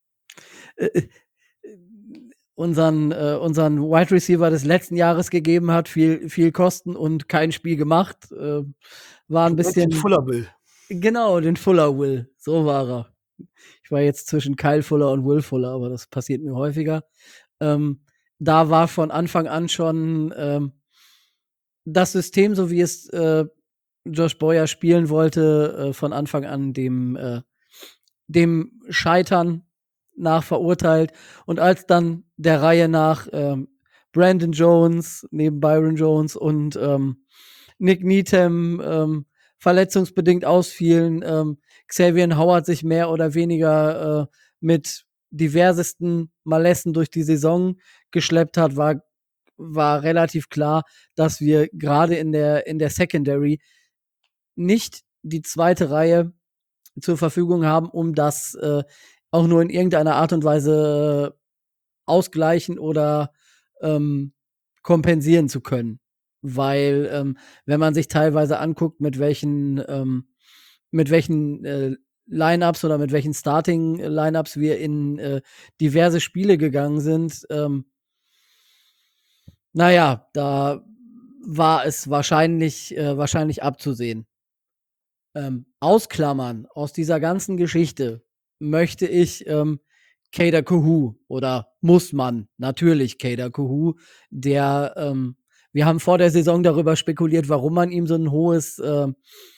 S2: Unseren Wide Receiver des letzten Jahres gegeben hat, viel Kosten und kein Spiel gemacht. War ein bisschen.
S3: Den Fuller Will.
S2: Genau, den Fuller Will. So war er. Ich war jetzt zwischen Kyle Fuller und Will Fuller, aber das passiert mir häufiger. Da war von Anfang an schon das System, so wie es Josh Boyer spielen wollte, von Anfang an dem Scheitern nach verurteilt. Und als dann der Reihe nach Brandon Jones neben Byron Jones und Nick Needham verletzungsbedingt ausfielen, Xavier Howard sich mehr oder weniger mit diversesten Malessen durch die Saison geschleppt hat, war relativ klar, dass wir gerade in der Secondary nicht die zweite Reihe zur Verfügung haben, um das auch nur in irgendeiner Art und Weise ausgleichen oder kompensieren zu können. Weil, wenn man sich teilweise anguckt, mit welchen Lineups oder mit welchen Starting-Lineups wir in diverse Spiele gegangen sind, naja, da war es wahrscheinlich abzusehen. Ausklammern aus dieser ganzen Geschichte möchte ich Kader Kuhu oder muss man natürlich Kader Kuhu, der wir haben vor der Saison darüber spekuliert, warum man ihm so einen hohen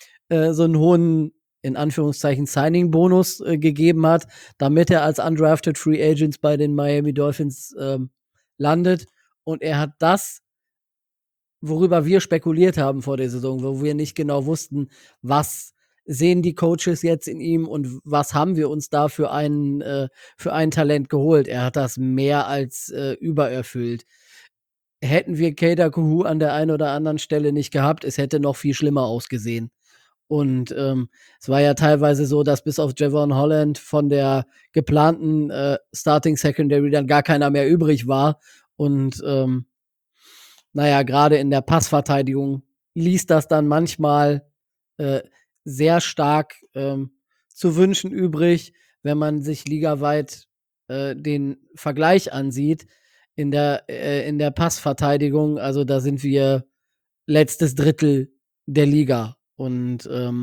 S2: in Anführungszeichen Signing-Bonus gegeben hat, damit er als undrafted Free Agents bei den Miami Dolphins landet. Und er hat das, worüber wir spekuliert haben vor der Saison, wo wir nicht genau wussten, was sehen die Coaches jetzt in ihm und was haben wir uns da für ein Talent geholt. Er hat das mehr als übererfüllt. Hätten wir Kader Kuhu an der einen oder anderen Stelle nicht gehabt, es hätte noch viel schlimmer ausgesehen. Und es war ja teilweise so, dass bis auf Javon Holland von der geplanten Starting Secondary dann gar keiner mehr übrig war. Und naja, gerade in der Passverteidigung ließ das dann manchmal sehr stark zu wünschen übrig, wenn man sich ligaweit den Vergleich ansieht in der Passverteidigung. Also da sind wir letztes Drittel der Liga. Und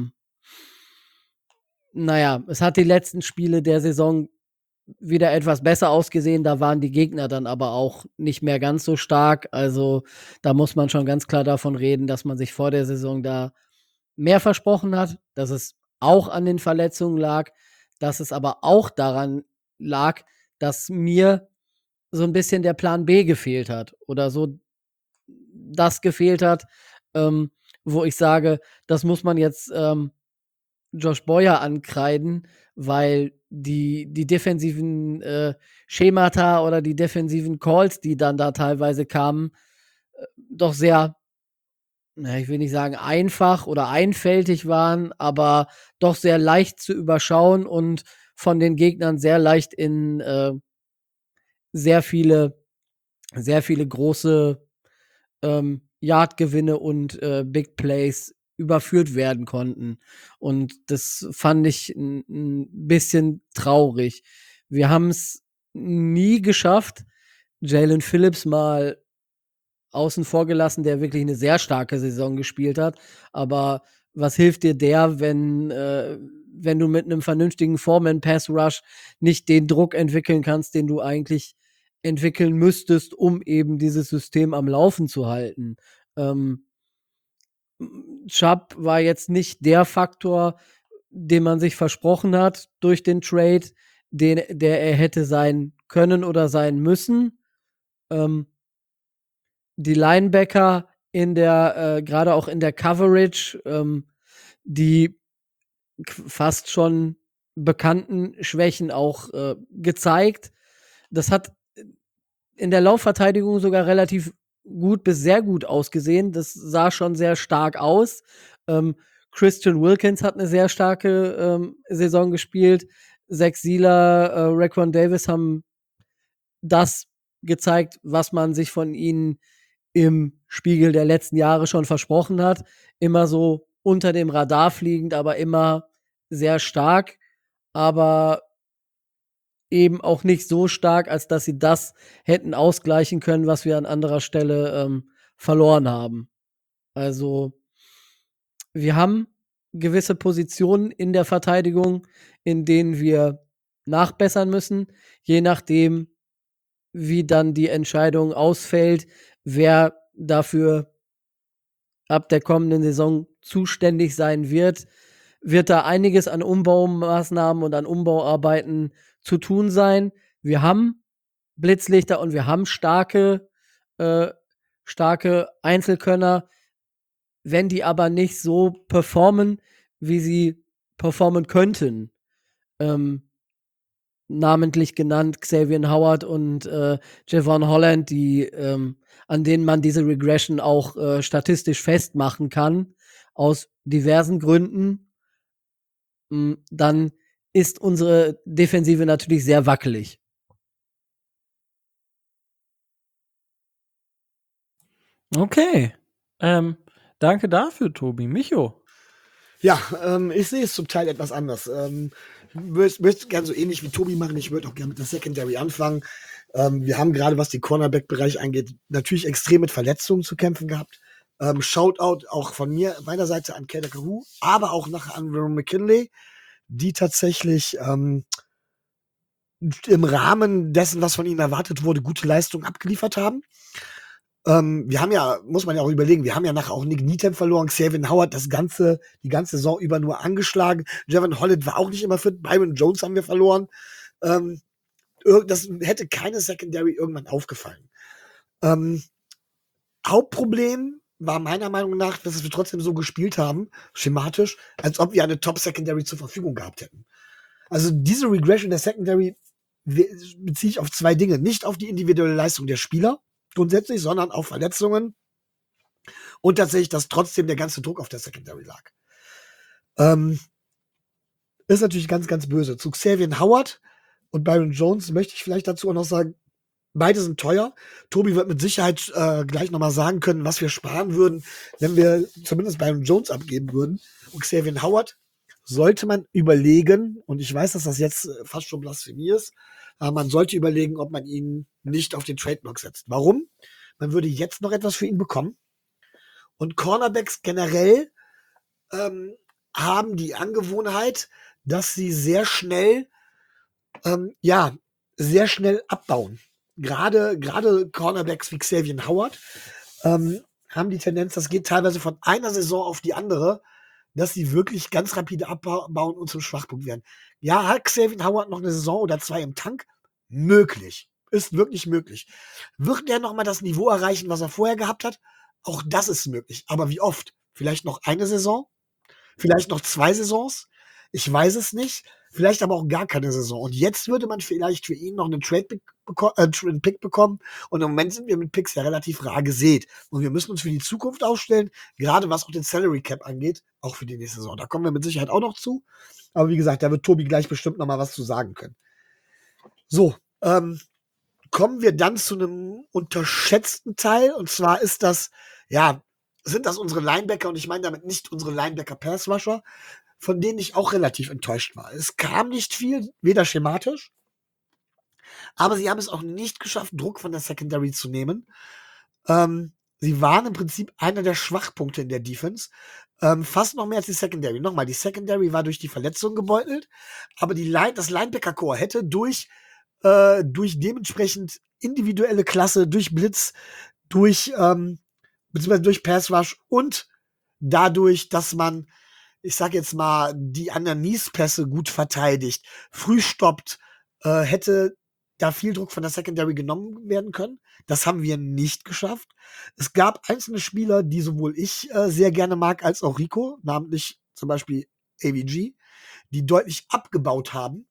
S2: naja, es hat die letzten Spiele der Saison wieder etwas besser ausgesehen. Da waren die Gegner dann aber auch nicht mehr ganz so stark. Also da muss man schon ganz klar davon reden, dass man sich vor der Saison da mehr versprochen hat, dass es auch an den Verletzungen lag, dass es aber auch daran lag, dass mir so ein bisschen der Plan B gefehlt hat oder so das gefehlt hat, wo ich sage, das muss man jetzt Josh Boyer ankreiden, weil die defensiven Schemata oder die defensiven Calls, die dann da teilweise kamen, doch sehr, ich will nicht sagen einfach oder einfältig waren, aber doch sehr leicht zu überschauen und von den Gegnern sehr leicht in sehr viele große Yardgewinne und Big Plays überführt werden konnten. Und das fand ich ein bisschen traurig. Wir haben es nie geschafft, Jalen Phillips mal außen vor gelassen, der wirklich eine sehr starke Saison gespielt hat. Aber was hilft dir der, wenn du mit einem vernünftigen Foreman-Pass-Rush nicht den Druck entwickeln kannst, den du eigentlich entwickeln müsstest, um eben dieses System am Laufen zu halten. Chubb war jetzt nicht der Faktor, den man sich versprochen hat durch den Trade, der er hätte sein können oder sein müssen. Die Linebacker gerade auch in der Coverage, die fast schon bekannten Schwächen auch gezeigt. Das hat in der Laufverteidigung sogar relativ gut bis sehr gut ausgesehen. Das sah schon sehr stark aus. Christian Wilkins hat eine sehr starke Saison gespielt. Zach Sieler, Raekwon Davis haben das gezeigt, was man sich von ihnen im Spiegel der letzten Jahre schon versprochen hat. Immer so unter dem Radar fliegend, aber immer sehr stark. Aber eben auch nicht so stark, als dass sie das hätten ausgleichen können, was wir an anderer Stelle verloren haben. Also wir haben gewisse Positionen in der Verteidigung, in denen wir nachbessern müssen, je nachdem, wie dann die Entscheidung ausfällt, wer dafür ab der kommenden Saison zuständig sein wird da einiges an Umbaumaßnahmen und an Umbauarbeiten zu tun sein. Wir haben Blitzlichter und wir haben starke Einzelkönner. Wenn die aber nicht so performen, wie sie performen könnten, namentlich genannt Xavier Howard und Javon Holland, an denen man diese Regression auch statistisch festmachen kann, aus diversen Gründen, dann ist unsere Defensive natürlich sehr wackelig.
S1: Okay. Danke dafür, Tobi. Micho.
S3: Ja, ich sehe es zum Teil etwas anders. Ich möchte gerne so ähnlich wie Tobi machen. Ich würde auch gerne mit der Secondary anfangen. Wir haben gerade, was den Cornerback-Bereich angeht, natürlich extrem mit Verletzungen zu kämpfen gehabt. Shoutout auch von meiner Seite an Kader Kahu, aber auch nachher an Ron McKinley, die tatsächlich im Rahmen dessen, was von ihnen erwartet wurde, gute Leistung abgeliefert haben. Wir haben ja, muss man ja auch überlegen, wir haben ja nachher auch Nick Needham verloren, Xavier Howard die ganze Saison über nur angeschlagen. Javon Holland war auch nicht immer fit. Byron Jones haben wir verloren. Das hätte keine Secondary irgendwann aufgefallen. Hauptproblem war meiner Meinung nach, dass wir trotzdem so gespielt haben, schematisch, als ob wir eine Top-Secondary zur Verfügung gehabt hätten. Also diese Regression der Secondary beziehe ich auf zwei Dinge. Nicht auf die individuelle Leistung der Spieler grundsätzlich, sondern auf Verletzungen und tatsächlich, dass trotzdem der ganze Druck auf der Secondary lag. Ist natürlich ganz, ganz böse. Zu Xavier Howard und Byron Jones möchte ich vielleicht dazu auch noch sagen, beide sind teuer. Tobi wird mit Sicherheit gleich nochmal sagen können, was wir sparen würden, wenn wir zumindest Byron Jones abgeben würden. Und Xavier Howard sollte man überlegen, und ich weiß, dass das jetzt fast schon Blasphemie ist, aber man sollte überlegen, ob man ihn nicht auf den Trade-Block setzt. Warum? Man würde jetzt noch etwas für ihn bekommen. Und Cornerbacks generell haben die Angewohnheit, dass sie sehr schnell abbauen. Gerade Cornerbacks wie Xavier Howard haben die Tendenz, das geht teilweise von einer Saison auf die andere, dass sie wirklich ganz rapide abbauen und zum Schwachpunkt werden. Ja, hat Xavier Howard noch eine Saison oder zwei im Tank? Möglich. Ist wirklich möglich. Wird er nochmal das Niveau erreichen, was er vorher gehabt hat? Auch das ist möglich. Aber wie oft? Vielleicht noch eine Saison? Vielleicht noch 2 Saisons? Ich weiß es nicht. Vielleicht aber auch gar keine Saison. Und jetzt würde man vielleicht für ihn noch einen Pick bekommen. Und im Moment sind wir mit Picks ja relativ rar gesät. Und wir müssen uns für die Zukunft aufstellen, gerade was auch den Salary Cap angeht, auch für die nächste Saison. Da kommen wir mit Sicherheit auch noch zu. Aber wie gesagt, da wird Tobi gleich bestimmt noch mal was zu sagen können. So, kommen wir dann zu einem unterschätzten Teil. Und zwar sind das unsere Linebacker. Und ich meine damit nicht unsere Linebacker-Pass-Rusher, von denen ich auch relativ enttäuscht war. Es kam nicht viel, weder schematisch, aber sie haben es auch nicht geschafft, Druck von der Secondary zu nehmen. Sie waren im Prinzip einer der Schwachpunkte in der Defense. Fast noch mehr als die Secondary. Nochmal, die Secondary war durch die Verletzung gebeutelt, aber das Linebacker-Core hätte durch dementsprechend individuelle Klasse, durch Blitz, beziehungsweise durch Pass Rush und dadurch, dass man, ich sag jetzt mal, die Underneath-Pässe gut verteidigt, früh stoppt, hätte da viel Druck von der Secondary genommen werden können. Das haben wir nicht geschafft. Es gab einzelne Spieler, die sowohl ich sehr gerne mag, als auch Rico, namentlich zum Beispiel AVG, die deutlich abgebaut haben.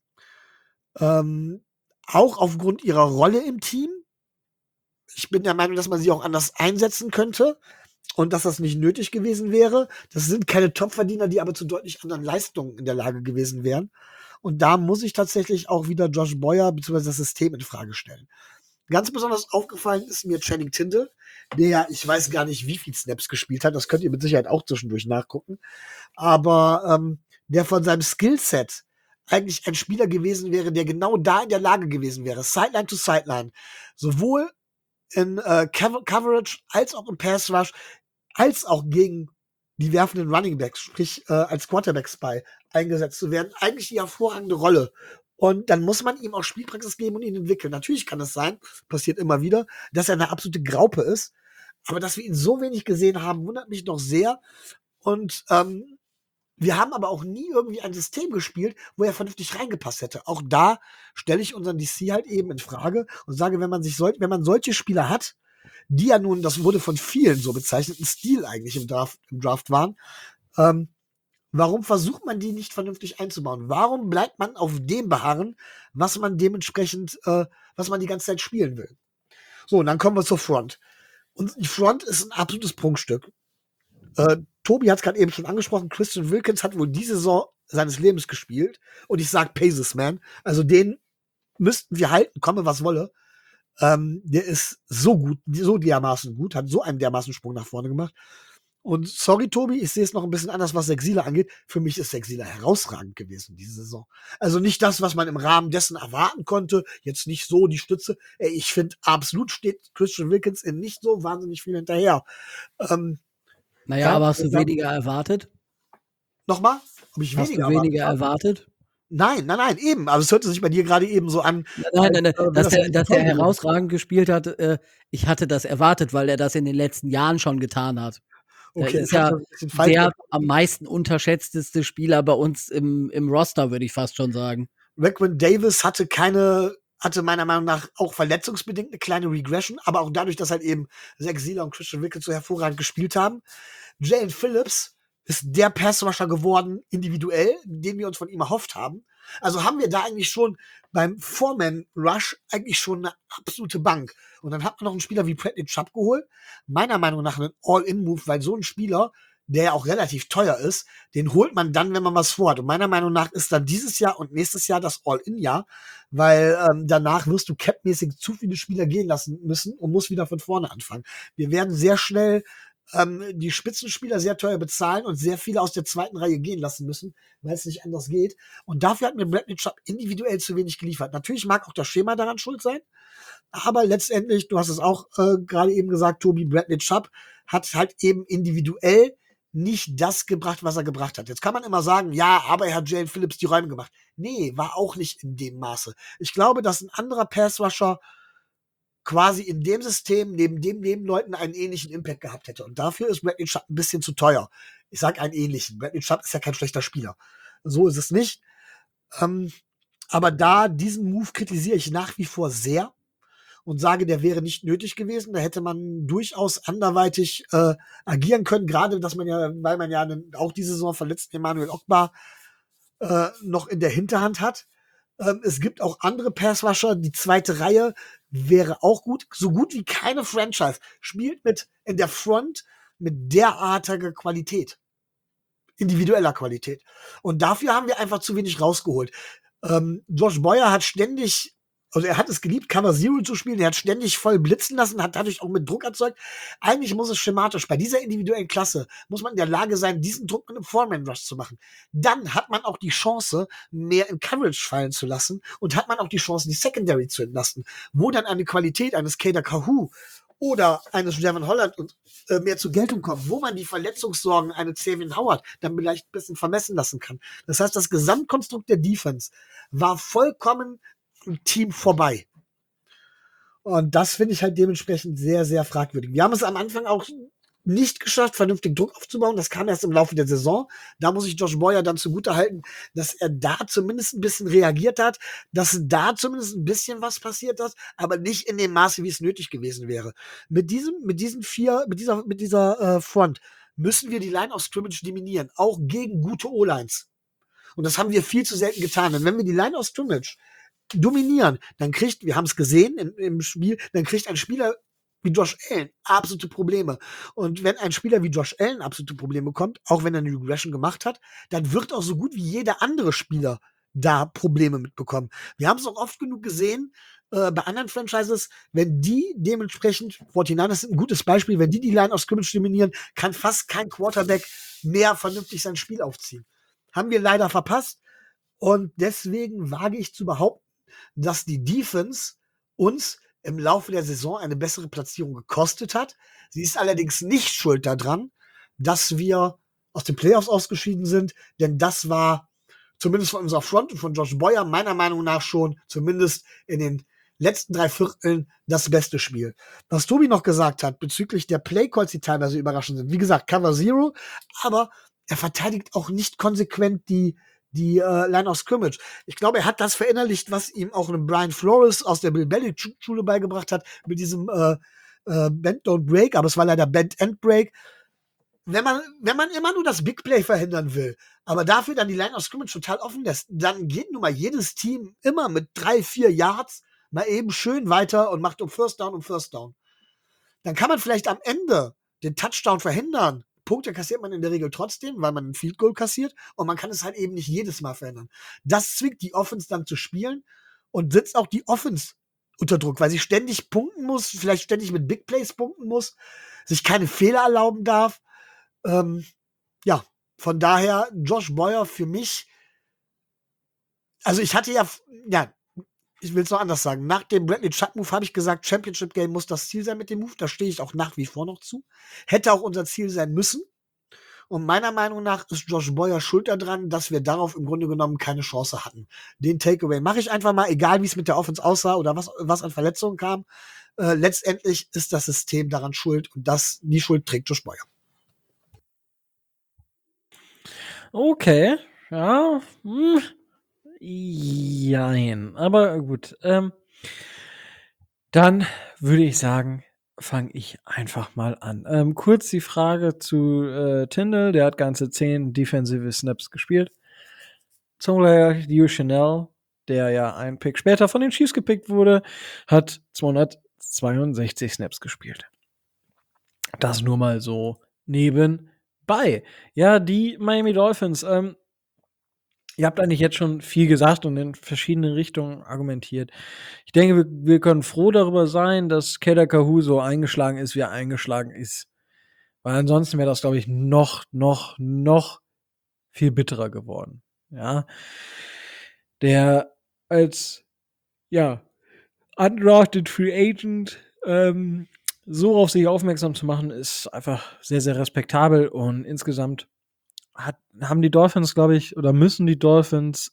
S3: Auch aufgrund ihrer Rolle im Team. Ich bin der Meinung, dass man sie auch anders einsetzen könnte und dass das nicht nötig gewesen wäre. Das sind keine Topverdiener, die aber zu deutlich anderen Leistungen in der Lage gewesen wären. Und da muss ich tatsächlich auch wieder Josh Boyer bzw. das System in Frage stellen. Ganz besonders aufgefallen ist mir Channing Tindall, der, ich weiß gar nicht, wie viel Snaps gespielt hat. Das könnt ihr mit Sicherheit auch zwischendurch nachgucken. Aber der von seinem Skillset eigentlich ein Spieler gewesen wäre, der genau da in der Lage gewesen wäre, Sideline to Sideline, sowohl in Coverage als auch im Pass Rush, als auch gegen die werfenden Running Backs, sprich als Quarterback-Spy eingesetzt zu werden. Eigentlich die hervorragende Rolle. Und dann muss man ihm auch Spielpraxis geben und ihn entwickeln. Natürlich kann es sein, passiert immer wieder, dass er eine absolute Graupe ist. Aber dass wir ihn so wenig gesehen haben, wundert mich noch sehr. Und wir haben aber auch nie irgendwie ein System gespielt, wo er vernünftig reingepasst hätte. Auch da stelle ich unseren DC halt eben in Frage und sage, wenn man solche Spieler hat, die ja nun, das wurde von vielen so bezeichnet, ein Stil eigentlich im Draft waren, warum versucht man die nicht vernünftig einzubauen? Warum bleibt man auf dem beharren, was man dementsprechend, was man die ganze Zeit spielen will? So, und dann kommen wir zur Front. Und die Front ist ein absolutes Prunkstück. Tobi hat es gerade eben schon angesprochen, Christian Wilkins hat wohl die Saison seines Lebens gespielt. Und ich sag Paces, man. Also den müssten wir halten, komme was wolle. Der ist so gut, so dermaßen gut, hat so einen dermaßen Sprung nach vorne gemacht. Und sorry, Tobi, ich sehe es noch ein bisschen anders, was Zach Sieler angeht. Für mich ist Zach Sieler herausragend gewesen diese Saison. Also nicht das, was man im Rahmen dessen erwarten konnte. Jetzt nicht so die Stütze. Ich finde, absolut steht Christian Wilkins in nicht so wahnsinnig viel hinterher.
S2: Naja, aber hast du weniger erwartet?
S3: Nochmal? Habe ich
S2: Hast du weniger erwartet?
S3: Nein, eben. Aber es hörte sich bei dir gerade eben so an.
S2: Nein. Dass er herausragend gespielt hat, ich hatte das erwartet, weil er das in den letzten Jahren schon getan hat.
S3: Okay,
S2: er ist ja der am meisten unterschätzteste Spieler bei uns im Roster, würde ich fast schon sagen.
S3: Raekwon Davis hatte meiner Meinung nach auch verletzungsbedingt eine kleine Regression, aber auch dadurch, dass halt eben Zach Sieler und Christian Wilkins so hervorragend gespielt haben. Jalen Phillips ist der Passrusher geworden, individuell, den wir uns von ihm erhofft haben. Also haben wir da eigentlich schon beim Foreman-Rush eigentlich schon eine absolute Bank. Und dann hat man noch einen Spieler wie Bradley Chubb geholt. Meiner Meinung nach einen All-In-Move, weil so ein Spieler, der ja auch relativ teuer ist, den holt man dann, wenn man was vorhat. Und meiner Meinung nach ist dann dieses Jahr und nächstes Jahr das All-In-Jahr, weil danach wirst du capmäßig zu viele Spieler gehen lassen müssen und musst wieder von vorne anfangen. Wir werden sehr schnell die Spitzenspieler sehr teuer bezahlen und sehr viele aus der zweiten Reihe gehen lassen müssen, weil es nicht anders geht. Und dafür hat mir Bradley Chubb individuell zu wenig geliefert. Natürlich mag auch das Schema daran schuld sein, aber letztendlich, du hast es auch gerade eben gesagt, Tobi, Bradley Chubb hat halt eben individuell nicht das gebracht, was er gebracht hat. Jetzt kann man immer sagen, ja, aber er hat Jalen Phillips die Räume gemacht. Nee, war auch nicht in dem Maße. Ich glaube, dass ein anderer Passrusher quasi in dem System neben dem Nebenleuten einen ähnlichen Impact gehabt hätte. Und dafür ist Bradley Chubb ein bisschen zu teuer. Ich sage einen ähnlichen. Bradley Chubb ist ja kein schlechter Spieler. So ist es nicht. Aber diesen Move kritisiere ich nach wie vor sehr und sage, der wäre nicht nötig gewesen. Da hätte man durchaus anderweitig agieren können. Gerade, weil man ja auch diese Saison verletzten Emmanuel Ogbah noch in der Hinterhand hat. Es gibt auch andere Passrusher. Die zweite Reihe wäre auch gut. So gut wie keine Franchise spielt in der Front mit derartiger Qualität. Individueller Qualität. Und dafür haben wir einfach zu wenig rausgeholt. Josh Boyer hat ständig, also er hat es geliebt, Cover Zero zu spielen. Er hat ständig voll blitzen lassen, hat dadurch auch mit Druck erzeugt. Eigentlich muss es schematisch, bei dieser individuellen Klasse, muss man in der Lage sein, diesen Druck mit einem Foreman-Rush zu machen. Dann hat man auch die Chance, mehr in Coverage fallen zu lassen und hat man auch die Chance, die Secondary zu entlasten, wo dann eine Qualität eines Kader Kahu oder eines Javon Holland mehr zur Geltung kommt, wo man die Verletzungssorgen eines Xavier Howard dann vielleicht ein bisschen vermessen lassen kann. Das heißt, das Gesamtkonstrukt der Defense war vollkommen im Team vorbei. Und das finde ich halt dementsprechend sehr, sehr fragwürdig. Wir haben es am Anfang auch nicht geschafft, vernünftig Druck aufzubauen. Das kam erst im Laufe der Saison. Da muss ich Josh Boyer dann zugutehalten, dass er da zumindest ein bisschen reagiert hat, dass da zumindest ein bisschen was passiert ist, aber nicht in dem Maße, wie es nötig gewesen wäre. Mit dieser Front müssen wir die Line of Scrimmage dominieren, auch gegen gute O-Lines. Und das haben wir viel zu selten getan. Denn wenn wir die Line of Scrimmage dominieren, dann wir haben es gesehen im Spiel, dann kriegt ein Spieler wie Josh Allen absolute Probleme. Und wenn ein Spieler wie Josh Allen absolute Probleme bekommt, auch wenn er eine Regression gemacht hat, dann wird auch so gut wie jeder andere Spieler da Probleme mitbekommen. Wir haben es auch oft genug gesehen, bei anderen Franchises, wenn die dementsprechend, 49ers sind ein gutes Beispiel, wenn die Line of Scrimmage dominieren, kann fast kein Quarterback mehr vernünftig sein Spiel aufziehen. Haben wir leider verpasst. Und deswegen wage ich zu behaupten, dass die Defense uns im Laufe der Saison eine bessere Platzierung gekostet hat. Sie ist allerdings nicht schuld daran, dass wir aus den Playoffs ausgeschieden sind, denn das war zumindest von unserer Front und von Josh Boyer meiner Meinung nach schon zumindest in den letzten 3 Vierteln das beste Spiel. Was Tobi noch gesagt hat bezüglich der Playcalls, die teilweise überraschend sind. Wie gesagt, Cover Zero, aber er verteidigt auch nicht konsequent die Line of Scrimmage. Ich glaube, er hat das verinnerlicht, was ihm auch ein Brian Flores aus der Bill Belichick-Schule beigebracht hat, mit diesem Bend Don't Break, aber es war leider Bend and Break. Wenn man immer nur das Big Play verhindern will, aber dafür dann die Line of Scrimmage total offen lässt, dann geht nun mal jedes Team immer mit 3-4 Yards mal eben schön weiter und macht um First Down. Dann kann man vielleicht am Ende den Touchdown verhindern. Punkte kassiert man in der Regel trotzdem, weil man ein Field Goal kassiert und man kann es halt eben nicht jedes Mal verhindern. Das zwingt die Offense dann zu spielen und setzt auch die Offense unter Druck, weil sie ständig punkten muss, vielleicht ständig mit Big Plays punkten muss, sich keine Fehler erlauben darf. Ja, von daher Josh Boyer für mich, also ich hatte ich will es noch anders sagen. Nach dem Bradley Chubb Move habe ich gesagt, Championship Game muss das Ziel sein mit dem Move. Da stehe ich auch nach wie vor noch zu. Hätte auch unser Ziel sein müssen. Und meiner Meinung nach ist Josh Boyer schuld daran, dass wir darauf im Grunde genommen keine Chance hatten. Den Takeaway mache ich einfach mal, egal wie es mit der Offense aussah oder was an Verletzungen kam. Letztendlich ist das System daran schuld und die Schuld trägt Josh Boyer.
S1: Okay, ja, jein, aber gut. Dann würde ich sagen, fange ich einfach mal an. Kurz die Frage zu Tyndall, der hat ganze 10 Defensive Snaps gespielt. Zungler Hugh Chanel, der ja ein Pick später von den Chiefs gepickt wurde, hat 262 Snaps gespielt. Das nur mal so nebenbei. Ja, die Miami Dolphins, ihr habt eigentlich jetzt schon viel gesagt und in verschiedenen Richtungen argumentiert. Ich denke, wir können froh darüber sein, dass Kader Kahu so eingeschlagen ist, wie er eingeschlagen ist. Weil ansonsten wäre das, glaube ich, noch viel bitterer geworden. Ja. Der als, undrafted Free Agent, so auf sich aufmerksam zu machen, ist einfach sehr, sehr respektabel und insgesamt haben die Dolphins, glaube ich, oder müssen die Dolphins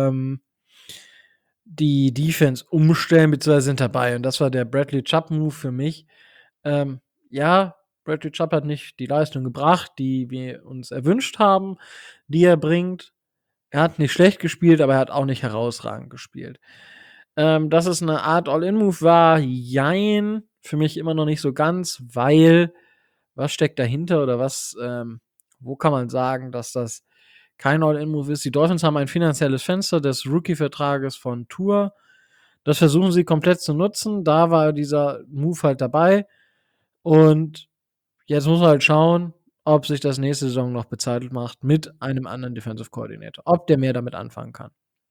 S1: die Defense umstellen, beziehungsweise sind dabei. Und das war der Bradley Chubb-Move für mich. Bradley Chubb hat nicht die Leistung gebracht, die wir uns erwünscht haben, die er bringt. Er hat nicht schlecht gespielt, aber er hat auch nicht herausragend gespielt. Dass es eine Art All-In-Move war, jein, für mich immer noch nicht so ganz, weil was steckt dahinter oder wo kann man sagen, dass das kein All-In-Move ist? Die Dolphins haben ein finanzielles Fenster des Rookie-Vertrages von Tour. Das versuchen sie komplett zu nutzen. Da war dieser Move halt dabei. Und jetzt muss man halt schauen, ob sich das nächste Saison noch bezahlt macht mit einem anderen Defensive Coordinator. Ob der mehr damit anfangen kann.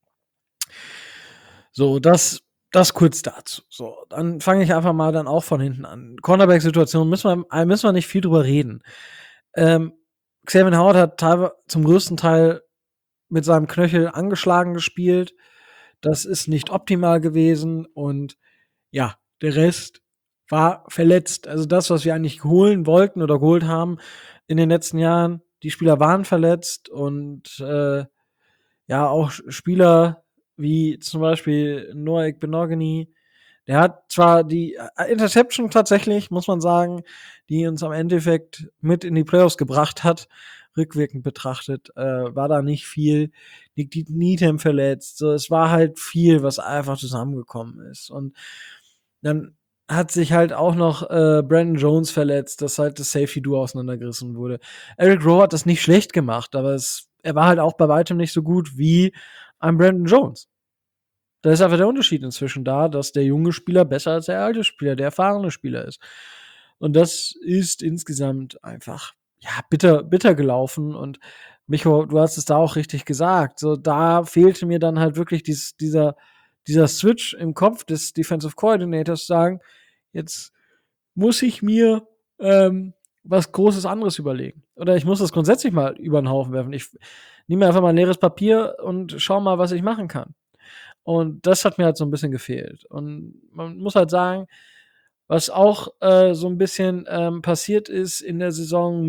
S1: So, das kurz dazu. So, dann fange ich einfach mal dann auch von hinten an. Cornerback-Situation müssen wir nicht viel drüber reden. Xavier Howard hat zum größten Teil mit seinem Knöchel angeschlagen gespielt. Das ist nicht optimal gewesen und ja, der Rest war verletzt. Also das, was wir eigentlich holen wollten oder geholt haben in den letzten Jahren, die Spieler waren verletzt und auch Spieler wie zum Beispiel Noah Benogany, Der hat zwar die Interception tatsächlich, muss man sagen, die uns am Endeffekt mit in die Playoffs gebracht hat, rückwirkend betrachtet, war da nicht viel. Nick Needham verletzt. So, es war halt viel, was einfach zusammengekommen ist. Und dann hat sich halt auch noch Brandon Jones verletzt, dass halt das Safety-Duo auseinandergerissen wurde. Eric Rowe hat das nicht schlecht gemacht, aber er war halt auch bei weitem nicht so gut wie ein Brandon Jones. Da ist einfach der Unterschied inzwischen da, dass der junge Spieler besser als der alte Spieler, der erfahrene Spieler ist. Und das ist insgesamt einfach, ja, bitter gelaufen. Und Micho, du hast es da auch richtig gesagt. So, da fehlte mir dann halt wirklich dieser Switch im Kopf des Defensive Coordinators zu sagen, jetzt muss ich mir was Großes anderes überlegen. Oder ich muss das grundsätzlich mal über den Haufen werfen. Ich nehme mir einfach mal ein leeres Papier und schau mal, was ich machen kann. Und das hat mir halt so ein bisschen gefehlt. Und man muss halt sagen, was auch so ein bisschen passiert ist in der Saison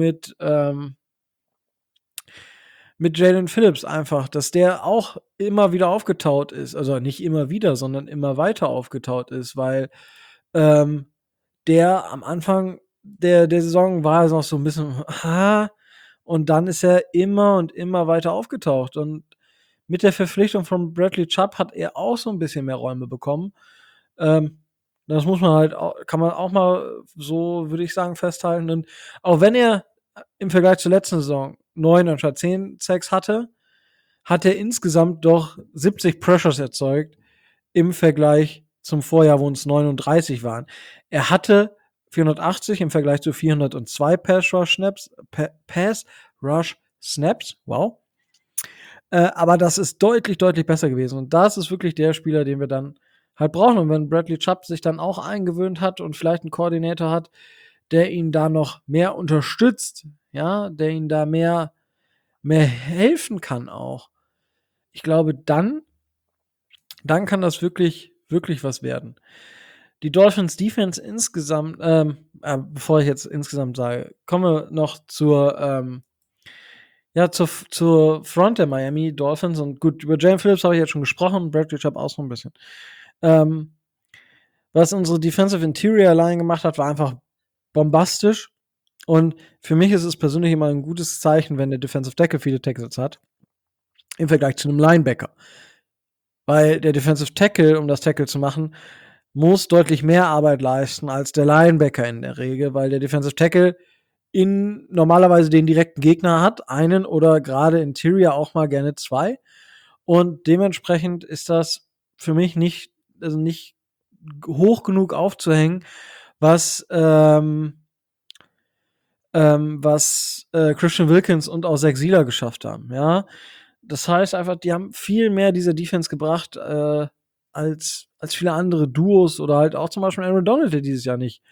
S1: mit Jalen Phillips einfach, dass der auch immer wieder aufgetaut ist. Also nicht immer wieder, sondern immer weiter aufgetaut ist, weil der am Anfang der Saison war es noch so ein bisschen, und dann ist er immer und immer weiter aufgetaucht. Und mit der Verpflichtung von Bradley Chubb hat er auch so ein bisschen mehr Räume bekommen. Das muss man halt, kann man auch mal so, würde ich sagen, festhalten. Und auch wenn er im Vergleich zur letzten Saison 9 anstatt 10 Sacks hatte, hat er insgesamt doch 70 Pressures erzeugt im Vergleich zum Vorjahr, wo es 39 waren. Er hatte 480 im Vergleich zu 402 Pass Rush Snaps. Wow. Aber das ist deutlich, deutlich besser gewesen. Und das ist wirklich der Spieler, den wir dann halt brauchen. Und wenn Bradley Chubb sich dann auch eingewöhnt hat und vielleicht einen Koordinator hat, der ihn da noch mehr unterstützt, ja, der ihn da mehr helfen kann auch. Ich glaube, dann kann das wirklich, wirklich was werden. Die Dolphins Defense insgesamt, bevor ich jetzt insgesamt sage, kommen wir noch zur Front der Miami Dolphins. Und gut, über Jalen Phillips habe ich jetzt schon gesprochen, Bradley Chubb auch so ein bisschen. Was unsere Defensive Interior Line gemacht hat, war einfach bombastisch. Und für mich ist es persönlich immer ein gutes Zeichen, wenn der Defensive Tackle viele Tackles hat, im Vergleich zu einem Linebacker. Weil der Defensive Tackle, um das Tackle zu machen, muss deutlich mehr Arbeit leisten als der Linebacker in der Regel, weil der Defensive Tackle normalerweise den direkten Gegner hat, einen oder gerade Interior auch mal gerne zwei. Und dementsprechend ist das für mich nicht hoch genug aufzuhängen, was Christian Wilkins und auch Zach Sieler geschafft haben, ja. Das heißt einfach, die haben viel mehr dieser Defense gebracht, als viele andere Duos oder halt auch zum Beispiel Aaron Donald, der dieses Jahr nicht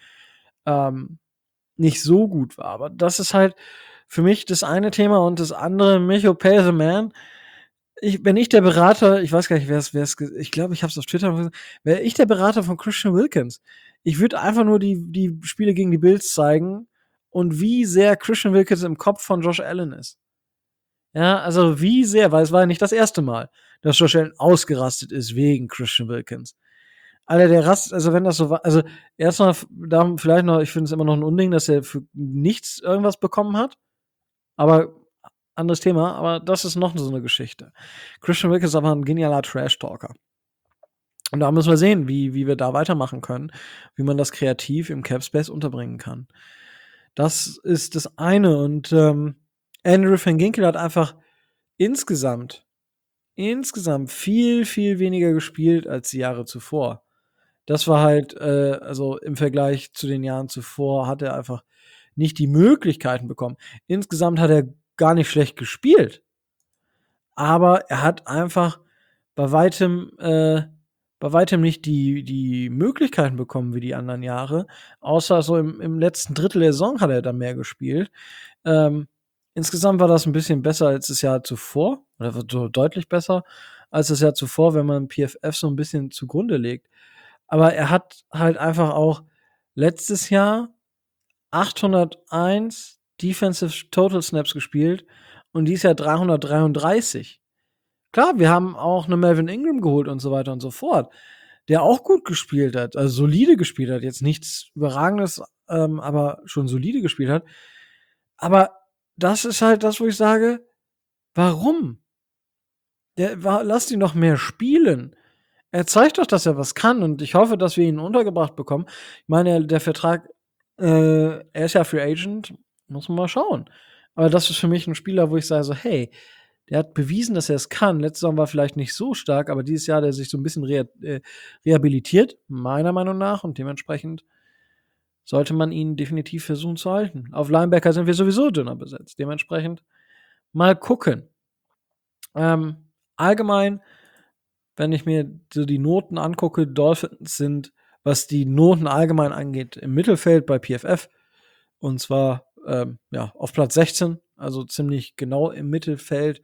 S1: so gut war. Aber das ist halt für mich das eine Thema und das andere, Micho Pay the Man. Wenn ich der Berater, ich weiß gar nicht, ich glaube, ich habe es auf Twitter gesagt, wäre ich der Berater von Christian Wilkins. Ich würde einfach nur die Spiele gegen die Bills zeigen und wie sehr Christian Wilkins im Kopf von Josh Allen ist. Ja, also wie sehr, weil es war ja nicht das erste Mal, dass Josh Allen ausgerastet ist wegen Christian Wilkins. Alter, also wenn das so war, also erstmal da vielleicht noch, ich finde es immer noch ein Unding, dass er für nichts irgendwas bekommen hat. Aber anderes Thema, aber das ist noch so eine Geschichte. Christian Wilkins ist aber ein genialer Trash-Talker. Und da müssen wir sehen, wie wir da weitermachen können, wie man das kreativ im Capspace unterbringen kann. Das ist das eine. Und Andrew Van Ginkel hat einfach insgesamt viel, viel weniger gespielt als die Jahre zuvor. Das war halt, also im Vergleich zu den Jahren zuvor hat er einfach nicht die Möglichkeiten bekommen. Insgesamt hat er gar nicht schlecht gespielt. Aber er hat einfach bei weitem nicht die Möglichkeiten bekommen wie die anderen Jahre. Außer so im letzten Drittel der Saison hat er dann mehr gespielt. Insgesamt war das ein bisschen besser als das Jahr zuvor. Oder so deutlich besser als das Jahr zuvor, wenn man PFF so ein bisschen zugrunde legt. Aber er hat halt einfach auch letztes Jahr 801 Defensive Total Snaps gespielt und dieses Jahr 333. Klar, wir haben auch eine Melvin Ingram geholt und so weiter und so fort. der auch gut gespielt hat, also solide gespielt hat, jetzt nichts Überragendes, aber schon solide gespielt hat. Aber das ist halt das, wo ich sage, warum? Lasst ihn doch mehr spielen. Er zeigt doch, dass er was kann und ich hoffe, dass wir ihn untergebracht bekommen. Ich meine, der Vertrag, er ist ja Free Agent, muss man mal schauen. Aber das ist für mich ein Spieler, wo ich sage so, hey, der hat bewiesen, dass er es kann. Letztes Jahr war vielleicht nicht so stark, aber dieses Jahr hat er sich so ein bisschen rehabilitiert, meiner Meinung nach. Und dementsprechend sollte man ihn definitiv versuchen zu halten. Auf Linebacker sind wir sowieso dünner besetzt. Dementsprechend mal gucken. Allgemein, wenn ich mir so die Noten angucke, Dolphins sind, was die Noten allgemein angeht, im Mittelfeld bei PFF. Und zwar auf Platz 16, also ziemlich genau im Mittelfeld.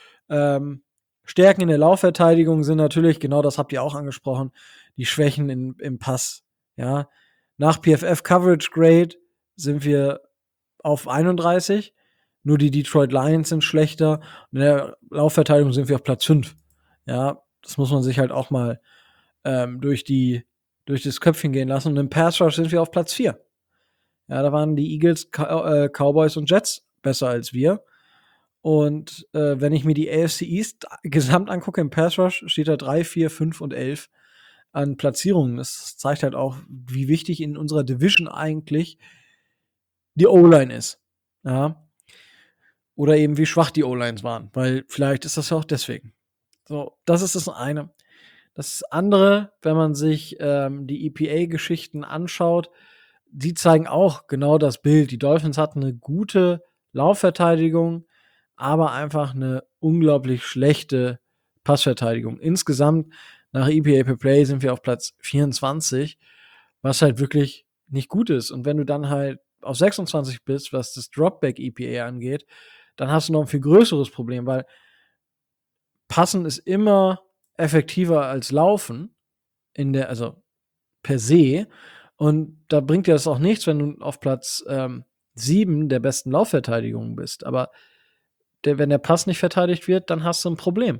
S1: Stärken in der Laufverteidigung sind natürlich, genau das habt ihr auch angesprochen, die Schwächen im Pass. Ja. Nach PFF Coverage Grade sind wir auf 31. Nur die Detroit Lions sind schlechter. Und in der Laufverteidigung sind wir auf Platz 5. Ja, das muss man sich halt auch mal durch das Köpfchen gehen lassen. Und im Pass Rush sind wir auf Platz 4. Ja, da waren die Eagles, Cowboys und Jets besser als wir. Und wenn ich mir die AFC East gesamt angucke im Pass Rush, steht da 3, 4, 5 und 11 an Platzierungen. Das zeigt halt auch, wie wichtig in unserer Division eigentlich die O-Line ist. Ja. Oder eben wie schwach die O-Lines waren. Weil vielleicht ist das ja auch deswegen. So, das ist das eine. Das andere, wenn man sich die EPA-Geschichten anschaut, die zeigen auch genau das Bild. Die Dolphins hatten eine gute Laufverteidigung, aber einfach eine unglaublich schlechte Passverteidigung. Insgesamt nach EPA per Play sind wir auf Platz 24, was halt wirklich nicht gut ist. Und wenn du dann halt auf 26 bist, was das Dropback EPA angeht, dann hast du noch ein viel größeres Problem, weil Passen ist immer effektiver als Laufen also per se. Und da bringt dir das auch nichts, wenn du auf Platz 7 der besten Laufverteidigung bist. Aber wenn der Pass nicht verteidigt wird, dann hast du ein Problem.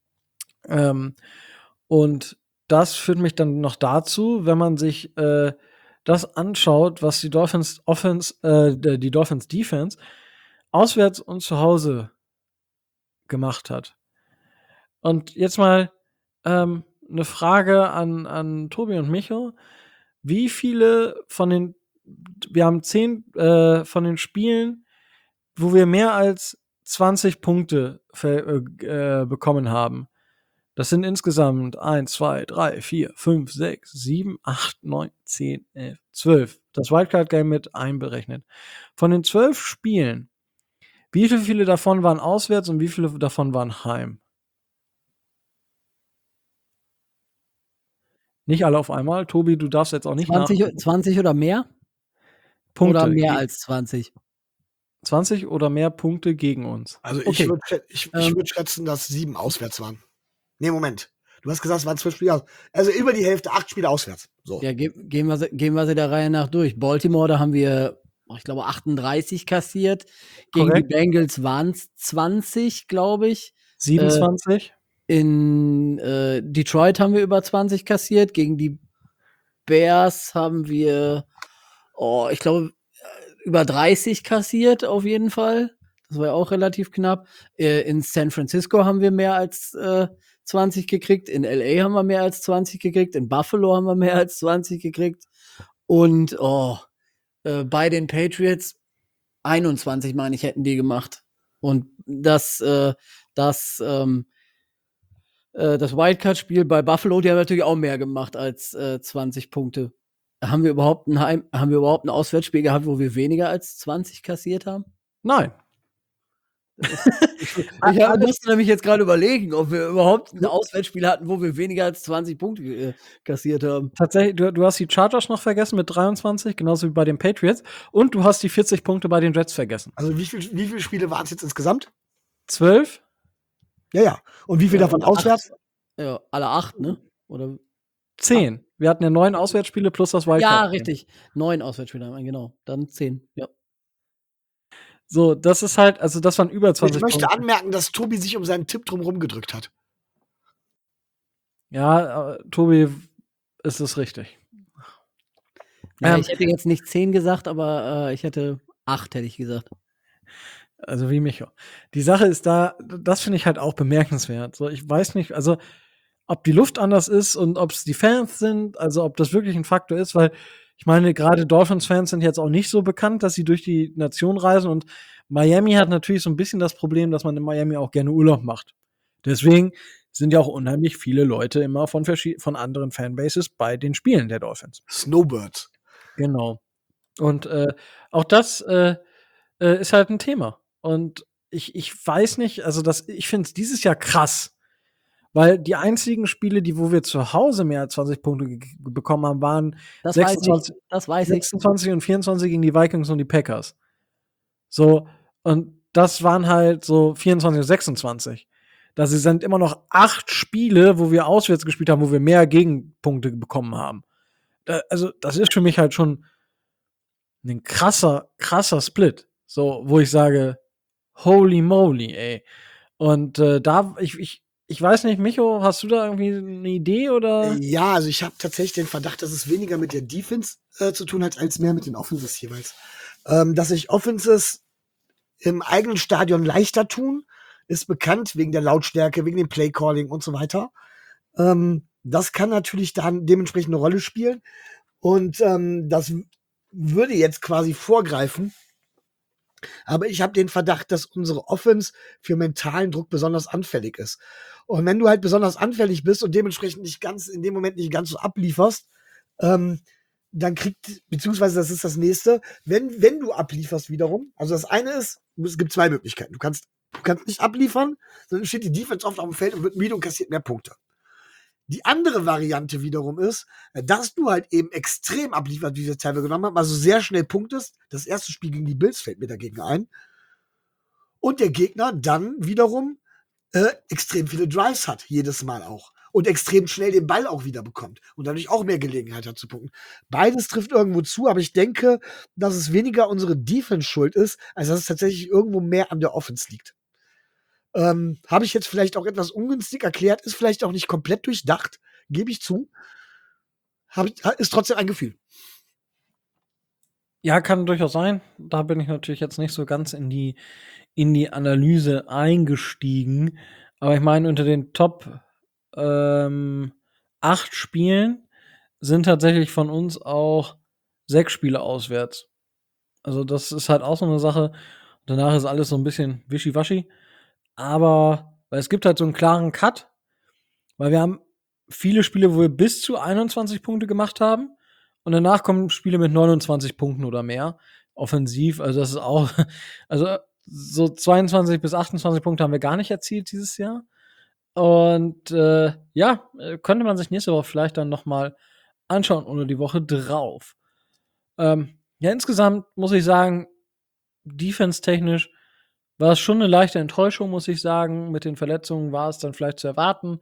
S1: Und das führt mich dann noch dazu, wenn man sich das anschaut, was die Dolphins die Dolphins Defense auswärts und zu Hause gemacht hat. Und jetzt mal eine Frage an Tobi und Micho. Wie viele wir haben 10 von den Spielen, wo wir mehr als 20 Punkte bekommen haben. Das sind insgesamt 1, 2, 3, 4, 5, 6, 7, 8, 9, 10, 11, 12. Das Wildcard-Game mit einberechnet. Von den 12 Spielen, wie viele davon waren auswärts und wie viele davon waren heim? Nicht alle auf einmal. Tobi, du darfst jetzt auch nicht
S2: 20 oder mehr?
S1: Punkte.
S2: Oder mehr als 20?
S1: 20 oder mehr Punkte gegen uns.
S3: Also
S2: Okay.
S3: ich würd schätzen, dass 7 auswärts waren. Nee, Moment. Du hast gesagt, es waren 12 Spiele aus. Also über die Hälfte, 8 Spiele auswärts. So.
S2: Ja, gehen wir sie der Reihe nach durch. Baltimore, da haben wir, ich glaube, 38 kassiert. Gegen
S1: Korrekt.
S2: die Bengals waren es 20, glaube ich.
S1: 27?
S2: In Detroit haben wir über 20 kassiert. Gegen die Bears haben wir, ich glaube, über 30 kassiert auf jeden Fall. Das war ja auch relativ knapp. In San Francisco haben wir mehr als 20 gekriegt. In LA haben wir mehr als 20 gekriegt. In Buffalo haben wir mehr als 20 gekriegt. Und bei den Patriots 21, meine ich, hätten die gemacht. Und das Wildcard-Spiel bei Buffalo, die haben natürlich auch mehr gemacht als 20 Punkte. Haben wir überhaupt ein Auswärtsspiel gehabt, wo wir weniger als 20 kassiert haben?
S1: Nein.
S2: Ich musste nämlich jetzt gerade überlegen, ob wir überhaupt ein Auswärtsspiel hatten, wo wir weniger als 20 Punkte kassiert haben.
S1: Tatsächlich, du hast die Chargers noch vergessen mit 23, genauso wie bei den Patriots. Und du hast die 40 Punkte bei den Jets vergessen.
S3: Also wie viele Spiele waren es jetzt insgesamt?
S1: 12?
S3: Ja. Und wie viel davon auswärts?
S2: Ja, alle 8, ne? Oder
S1: 10. Wir hatten ja 9 Auswärtsspiele plus das Wildcard.
S2: Ja, richtig. 9 Auswärtsspiele haben wir, genau. Dann 10, ja.
S1: So, das ist halt, also das waren über 20
S3: Ich möchte
S1: Punkte.
S3: anmerken, dass Tobi sich um seinen Tipp drum rumgedrückt hat.
S1: Ja, Tobi, ist es richtig.
S2: Ja,
S1: Ähm,
S2: ich hätte jetzt nicht 10 gesagt, aber ich hätte 8, hätte ich gesagt.
S1: Also wie Micho. Die Sache ist da, das finde ich halt auch bemerkenswert. So, ich weiß nicht, also ob die Luft anders ist und ob es die Fans sind, also ob das wirklich ein Faktor ist, weil ich meine, gerade Dolphins-Fans sind jetzt auch nicht so bekannt, dass sie durch die Nation reisen und Miami hat natürlich so ein bisschen das Problem, dass man in Miami auch gerne Urlaub macht. Deswegen sind ja auch unheimlich viele Leute immer von anderen Fanbases bei den Spielen der Dolphins.
S3: Snowbirds.
S1: Genau. Und auch das ist halt ein Thema. Und ich weiß nicht, also ich finde es dieses Jahr krass, weil die einzigen Spiele, wo wir zu Hause mehr als 20 Punkte bekommen haben, waren
S2: Das weiß ich.
S1: 26,
S2: Das weiß ich.
S1: 26 und 24 gegen die Vikings und die Packers. So, und das waren halt so 24 und 26. Das sind immer noch 8 Spiele, wo wir auswärts gespielt haben, wo wir mehr Gegenpunkte bekommen haben. Also, das ist für mich halt schon ein krasser Split. So, wo ich sage, holy moly, ey. Und ich weiß nicht, Micho, hast du da irgendwie eine Idee oder?
S3: Ja, also ich habe tatsächlich den Verdacht, dass es weniger mit der Defense zu tun hat, als mehr mit den Offenses jeweils. Dass sich Offenses im eigenen Stadion leichter tun, ist bekannt wegen der Lautstärke, wegen dem Playcalling und so weiter. Das kann natürlich dann dementsprechend eine Rolle spielen. Und das würde jetzt quasi vorgreifen. Aber ich habe den Verdacht, dass unsere Offense für mentalen Druck besonders anfällig ist. Und wenn du halt besonders anfällig bist und dementsprechend in dem Moment nicht ganz so ablieferst, dann beziehungsweise das ist das nächste, wenn du ablieferst wiederum, also das eine ist, es gibt 2 Möglichkeiten. Du kannst nicht abliefern, dann steht die Defense oft auf dem Feld und wird müde und kassiert mehr Punkte. Die andere Variante wiederum ist, dass du halt eben extrem abliefert, wie wir es teilweise genommen haben, also sehr schnell punktest. Das erste Spiel gegen die Bills fällt mir dagegen ein. Und der Gegner dann wiederum extrem viele Drives hat, jedes Mal auch. Und extrem schnell den Ball auch wieder bekommt. Und dadurch auch mehr Gelegenheit hat zu punkten. Beides trifft irgendwo zu, aber ich denke, dass es weniger unsere Defense schuld ist, als dass es tatsächlich irgendwo mehr an der Offense liegt. Habe ich jetzt vielleicht auch etwas ungünstig erklärt, ist vielleicht auch nicht komplett durchdacht, gebe ich zu. Ist trotzdem ein Gefühl.
S1: Ja, kann durchaus sein. Da bin ich natürlich jetzt nicht so ganz in die Analyse eingestiegen. Aber ich meine, unter den Top 8 Spielen sind tatsächlich von uns auch 6 Spiele auswärts. Also, das ist halt auch so eine Sache. Danach ist alles so ein bisschen wischiwaschi. Aber weil es gibt halt so einen klaren Cut, weil wir haben viele Spiele, wo wir bis zu 21 Punkte gemacht haben. Und danach kommen Spiele mit 29 Punkten oder mehr. Offensiv, also das ist auch, also so 22 bis 28 Punkte haben wir gar nicht erzielt dieses Jahr. Und ja, könnte man sich nächste Woche vielleicht dann noch mal anschauen oder die Woche drauf. Ja, insgesamt muss ich sagen, defense-technisch war es schon eine leichte Enttäuschung, muss ich sagen. Mit den Verletzungen war es dann vielleicht zu erwarten.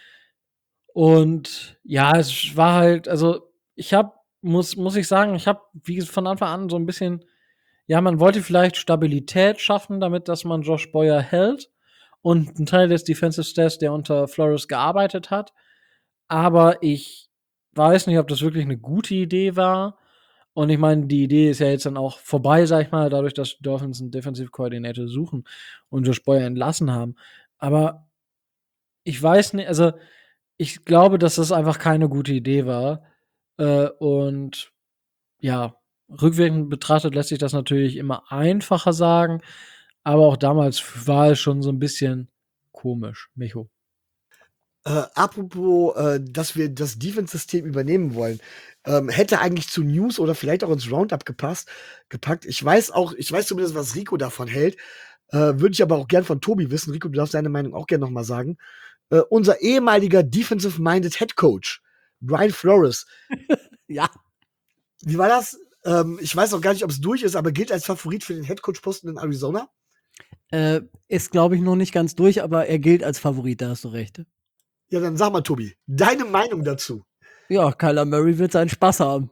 S1: Und ja, es war halt, also muss ich sagen, ich habe, wie von Anfang an so ein bisschen, ja, man wollte vielleicht Stabilität schaffen, damit, dass man Josh Boyer hält und ein Teil des Defensive Staffs, der unter Flores gearbeitet hat. Aber ich weiß nicht, ob das wirklich eine gute Idee war. Und ich meine, die Idee ist ja jetzt dann auch vorbei, sag ich mal, dadurch, dass die Dolphins einen Defensive Coordinator suchen und Josh Boyer entlassen haben. Aber ich weiß nicht, also ich glaube, dass das einfach keine gute Idee war. Und ja, rückwirkend betrachtet lässt sich das natürlich immer einfacher sagen, aber auch damals war es schon so ein bisschen komisch, Micho.
S3: Apropos, dass wir das Defense-System übernehmen wollen, hätte eigentlich zu News oder vielleicht auch ins Roundup gepackt. Ich weiß zumindest, was Rico davon hält. Würde ich aber auch gern von Tobi wissen. Rico, du darfst deine Meinung auch gern noch mal sagen. Unser ehemaliger Defensive-Minded Head Coach, Brian Flores.
S2: Ja.
S3: Wie war das? Ich weiß auch gar nicht, ob es durch ist, aber gilt als Favorit für den Head Coach-Posten in Arizona.
S2: Ist, glaube ich, noch nicht ganz durch, aber er gilt als Favorit, da hast du recht.
S3: Ja, dann sag mal, Tobi, deine Meinung dazu.
S2: Ja, Kyler Murray wird seinen Spaß haben.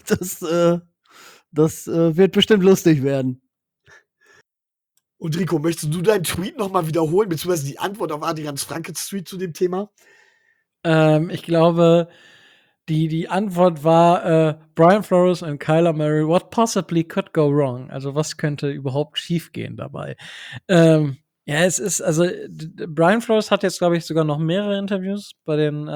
S2: Das wird bestimmt lustig werden.
S3: Und Rico, möchtest du deinen Tweet noch mal wiederholen, beziehungsweise die Antwort auf Adrians Frankens Tweet zu dem Thema?
S1: Ich glaube, Die Antwort war Brian Flores und Kyler Murray. What possibly could go wrong? Also was könnte überhaupt schiefgehen dabei? Ja, es ist also Brian Flores hat jetzt glaube ich sogar noch mehrere Interviews bei den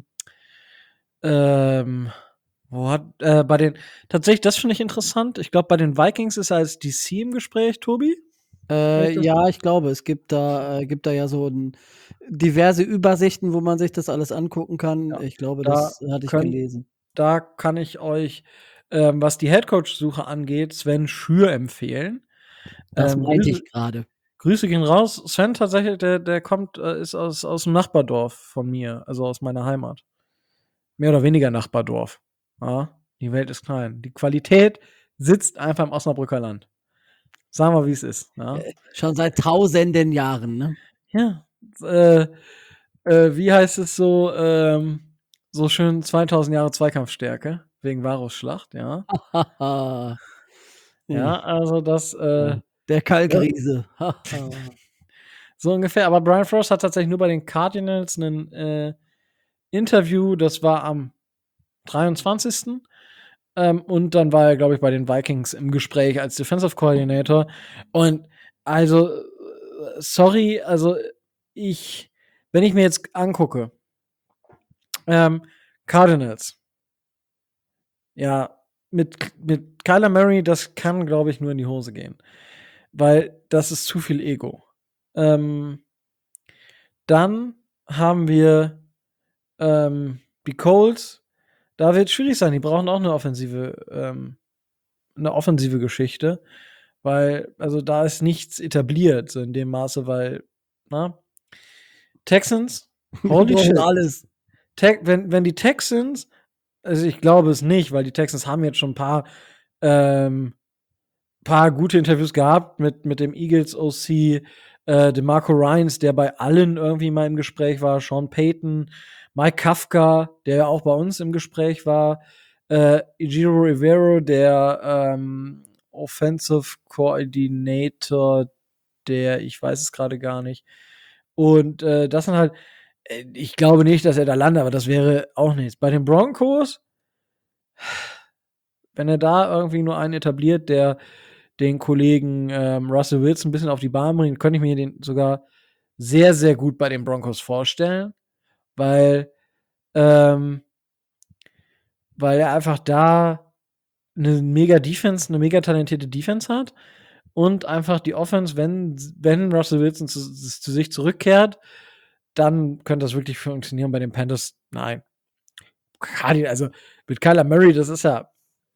S1: bei den tatsächlich, das finde ich interessant. Ich glaube, bei den Vikings ist er als DC im Gespräch, Tobi.
S2: Ja, ich glaube, es gibt da ja so diverse Übersichten, wo man sich das alles angucken kann.
S1: Ja,
S2: ich glaube,
S1: da
S2: das hatte ich gelesen.
S1: Da kann ich euch, was die Headcoach-Suche angeht, Sven Schür empfehlen.
S2: Das meinte ich gerade.
S1: Grüße gehen raus. Sven tatsächlich, der kommt, ist aus dem Nachbardorf von mir, also aus meiner Heimat. Mehr oder weniger Nachbardorf. Ja, die Welt ist klein. Die Qualität sitzt einfach im Osnabrücker Land. Sagen wir, wie es ist. Ja,
S2: Schon seit tausenden Jahren, ne?
S1: ja wie heißt es so, so schön 2000 Jahre Zweikampfstärke wegen Varusschlacht, ja. Ja, also das,
S2: Der Kalkriese.
S1: so ungefähr. Aber Brian Flores hat tatsächlich nur bei den Cardinals ein Interview, das war am 23. Und dann war er, glaube ich, bei den Vikings im Gespräch als Defensive Coordinator. Und also, sorry, also wenn ich mir jetzt angucke, Cardinals, ja, mit Kyler Murray, das kann, glaube ich, nur in die Hose gehen. Weil das ist zu viel Ego. Dann haben wir die Colts. Da wird es schwierig sein. Die brauchen auch eine offensive Geschichte. Weil, also da ist nichts etabliert, so in dem Maße, weil, Texans, holy shit.
S2: Alles.
S1: Wenn die Texans, also ich glaube es nicht, weil die Texans haben jetzt schon ein paar gute Interviews gehabt mit dem Eagles OC, DeMarco Ryans, der bei allen irgendwie mal im Gespräch war, Sean Payton, Mike Kafka, der ja auch bei uns im Gespräch war, Ejiro Rivero, der Offensive Coordinator, ich weiß es gerade gar nicht. Und das sind halt, ich glaube nicht, dass er da landet, aber das wäre auch nichts. Bei den Broncos, wenn er da irgendwie nur einen etabliert, der den Kollegen Russell Wilson ein bisschen auf die Bahn bringt, könnte ich mir den sogar sehr, sehr gut bei den Broncos vorstellen, weil er einfach da eine mega talentierte Defense hat und einfach die Offense, wenn Russell Wilson zu sich zurückkehrt, dann könnte das wirklich funktionieren. Bei den Panthers, nein. Also mit Kyler Murray, das ist ja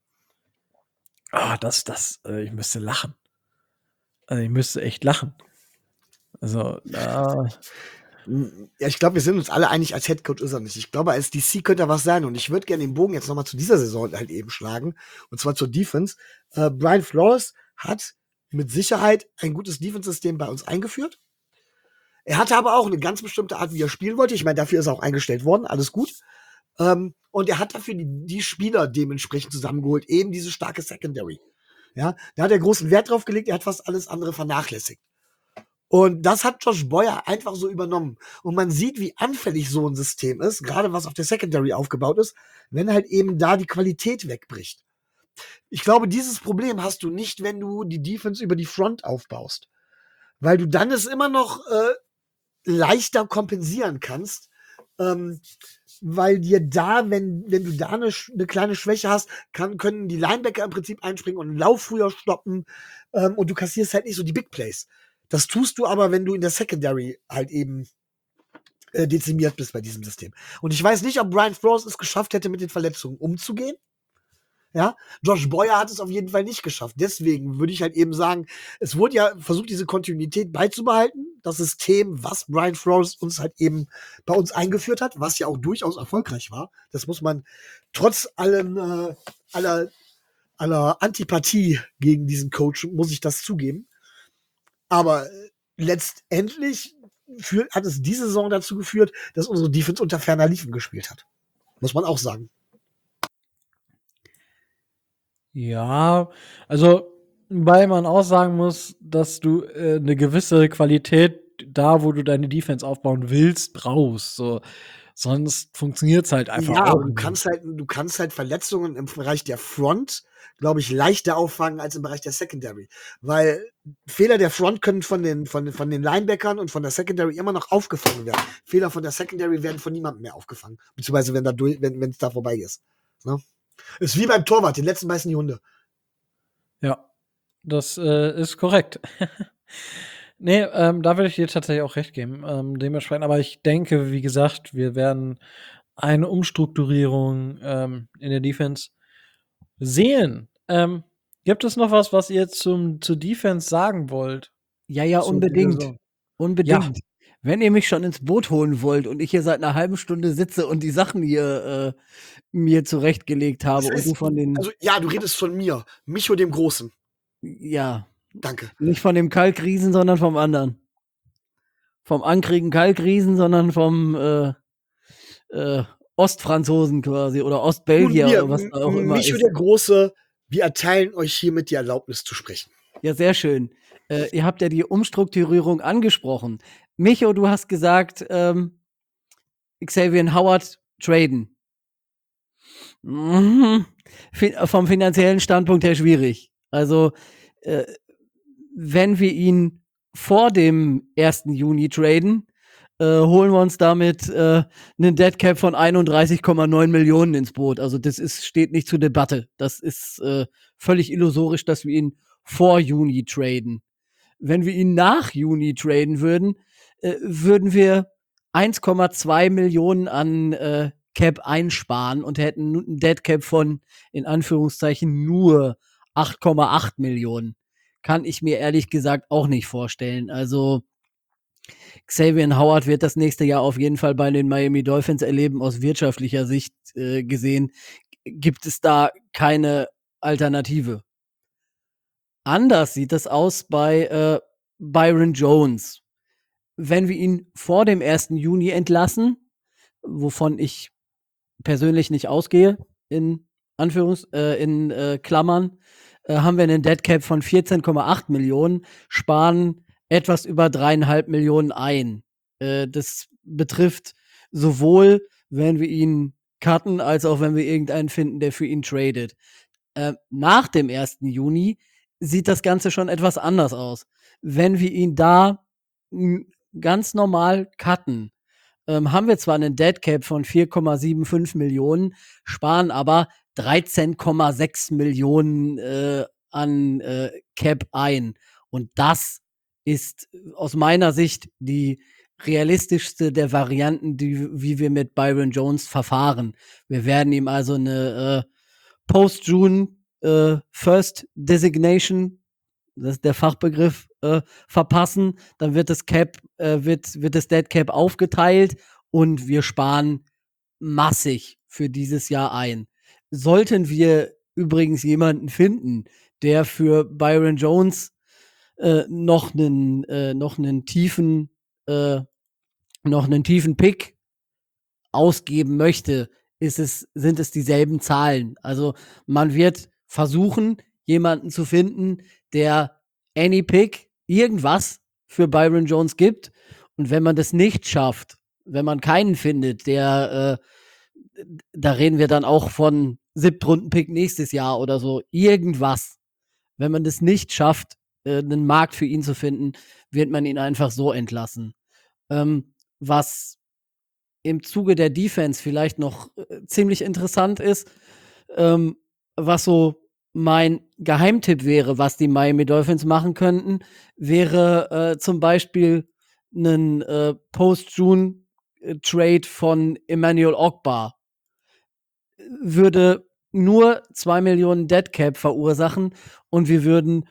S1: ich müsste lachen. Also ich müsste echt lachen. Also,
S3: Ja, ich glaube, wir sind uns alle einig, als Headcoach ist er nicht. Ich glaube, als DC könnte er was sein. Und ich würde gerne den Bogen jetzt nochmal zu dieser Saison halt eben schlagen. Und zwar zur Defense. Brian Flores hat mit Sicherheit ein gutes Defense-System bei uns eingeführt. Er hatte aber auch eine ganz bestimmte Art, wie er spielen wollte. Ich meine, dafür ist er auch eingestellt worden. Alles gut. Und er hat dafür die Spieler dementsprechend zusammengeholt. Eben diese starke Secondary. Ja, da hat er großen Wert drauf gelegt. Er hat fast alles andere vernachlässigt. Und das hat Josh Boyer einfach so übernommen. Und man sieht, wie anfällig so ein System ist, gerade was auf der Secondary aufgebaut ist, wenn halt eben da die Qualität wegbricht. Ich glaube, dieses Problem hast du nicht, wenn du die Defense über die Front aufbaust. Weil du dann es immer noch leichter kompensieren kannst, weil dir da, wenn du da eine kleine Schwäche hast, können die Linebacker im Prinzip einspringen und einen Lauf früher stoppen und du kassierst halt nicht so die Big Plays. Das tust du aber, wenn du in der Secondary halt eben dezimiert bist bei diesem System. Und ich weiß nicht, ob Brian Flores es geschafft hätte, mit den Verletzungen umzugehen. Ja, Josh Boyer hat es auf jeden Fall nicht geschafft. Deswegen würde ich halt eben sagen, es wurde ja versucht, diese Kontinuität beizubehalten. Das System, was Brian Flores uns halt eben bei uns eingeführt hat, was ja auch durchaus erfolgreich war. Das muss man trotz aller Antipathie gegen diesen Coach, muss ich das zugeben. Aber letztendlich hat es diese Saison dazu geführt, dass unsere Defense unter ferner Liefen gespielt hat. Muss man auch sagen.
S1: Ja, also, weil man auch sagen muss, dass du eine gewisse Qualität da, wo du deine Defense aufbauen willst, brauchst. So. Sonst funktioniert es halt einfach
S3: Ja,
S1: auch
S3: aber
S1: nicht.
S3: du kannst halt Verletzungen im Bereich der Front, glaube ich, leichter auffangen als im Bereich der Secondary. Weil Fehler der Front können von den Linebackern und von der Secondary immer noch aufgefangen werden. Fehler von der Secondary werden von niemandem mehr aufgefangen. Beziehungsweise wenn es da vorbei ist. Ne? Ist wie beim Torwart, den letzten beißen die Hunde.
S1: Ja, das ist korrekt. Nee, da würde ich dir tatsächlich auch recht geben. Dementsprechend, aber ich denke, wie gesagt, wir werden eine Umstrukturierung in der Defense sehen. Gibt es noch was ihr zur Defense sagen wollt?
S2: Ja,
S1: So,
S2: unbedingt.
S1: Ja,
S2: Unbedingt. Wenn ihr mich schon ins Boot holen wollt und ich hier seit einer halben Stunde sitze und die Sachen hier mir zurechtgelegt habe
S3: Das heißt,
S2: und du von den,
S3: also ja, du redest von mir, Micho dem Großen.
S2: ja,
S3: Danke.
S2: nicht von dem Kalkriesen, sondern vom anderen. Vom ankrigen Kalkriesen, sondern vom Ostfranzosen quasi oder
S3: Nun,
S2: Ostbelgier oder was da auch immer
S3: Micho
S2: ist.
S3: der Große, wir erteilen euch hiermit die Erlaubnis zu sprechen.
S2: Ja, sehr schön. Ihr habt ja die Umstrukturierung angesprochen. Micho, du hast gesagt, Xavier Howard traden. Mhm. Vom finanziellen Standpunkt her schwierig. Also, wenn wir ihn vor dem 1. Juni traden, holen wir uns damit einen Deadcap von 31,9 Millionen ins Boot. Also das steht nicht zur Debatte. Das ist völlig illusorisch, dass wir ihn vor Juni traden. Wenn wir ihn nach Juni traden würden, würden wir 1,2 Millionen an Cap einsparen und hätten ein Deadcap von, in Anführungszeichen, nur 8,8 Millionen. Kann ich mir ehrlich gesagt auch nicht vorstellen. Also Xavier Howard wird das nächste Jahr auf jeden Fall bei den Miami Dolphins erleben. Aus wirtschaftlicher Sicht gesehen gibt es da keine Alternative. Anders sieht es aus bei Byron Jones. Wenn wir ihn vor dem 1. Juni entlassen, wovon ich persönlich nicht ausgehe, in Klammern, haben wir einen Deadcap von 14,8 Millionen, sparen etwas über 3,5 Millionen ein. Das betrifft sowohl, wenn wir ihn cutten, als auch wenn wir irgendeinen finden, der für ihn tradet. Nach dem 1. Juni sieht das Ganze schon etwas anders aus. Wenn wir ihn da ganz normal cutten, haben wir zwar einen Deadcap von 4,75 Millionen, sparen aber 13,6 Millionen an Cap ein. Und das ist aus meiner Sicht die realistischste der Varianten, wie wir mit Byron Jones verfahren. Wir werden ihm also eine Post-June First Designation, das ist der Fachbegriff, verpassen, dann wird das Cap, wird das Dead Cap aufgeteilt und wir sparen massig für dieses Jahr ein. Sollten wir übrigens jemanden finden, der für Byron Jones noch einen tiefen Pick ausgeben möchte, sind es dieselben Zahlen. Also man wird versuchen, jemanden zu finden, der any Pick irgendwas für Byron Jones gibt. Und wenn man das nicht schafft, wenn man keinen findet, der da reden wir dann auch von 7. Runden-Pick nächstes Jahr oder so, irgendwas. Wenn man das nicht schafft, einen Markt für ihn zu finden, wird man ihn einfach so entlassen. Was im Zuge der Defense vielleicht noch ziemlich interessant ist, was so mein Geheimtipp wäre, was die Miami Dolphins machen könnten, wäre zum Beispiel ein Post-June-Trade von Emmanuel Ogbah. Würde nur 2 Millionen Deadcap verursachen und wir würden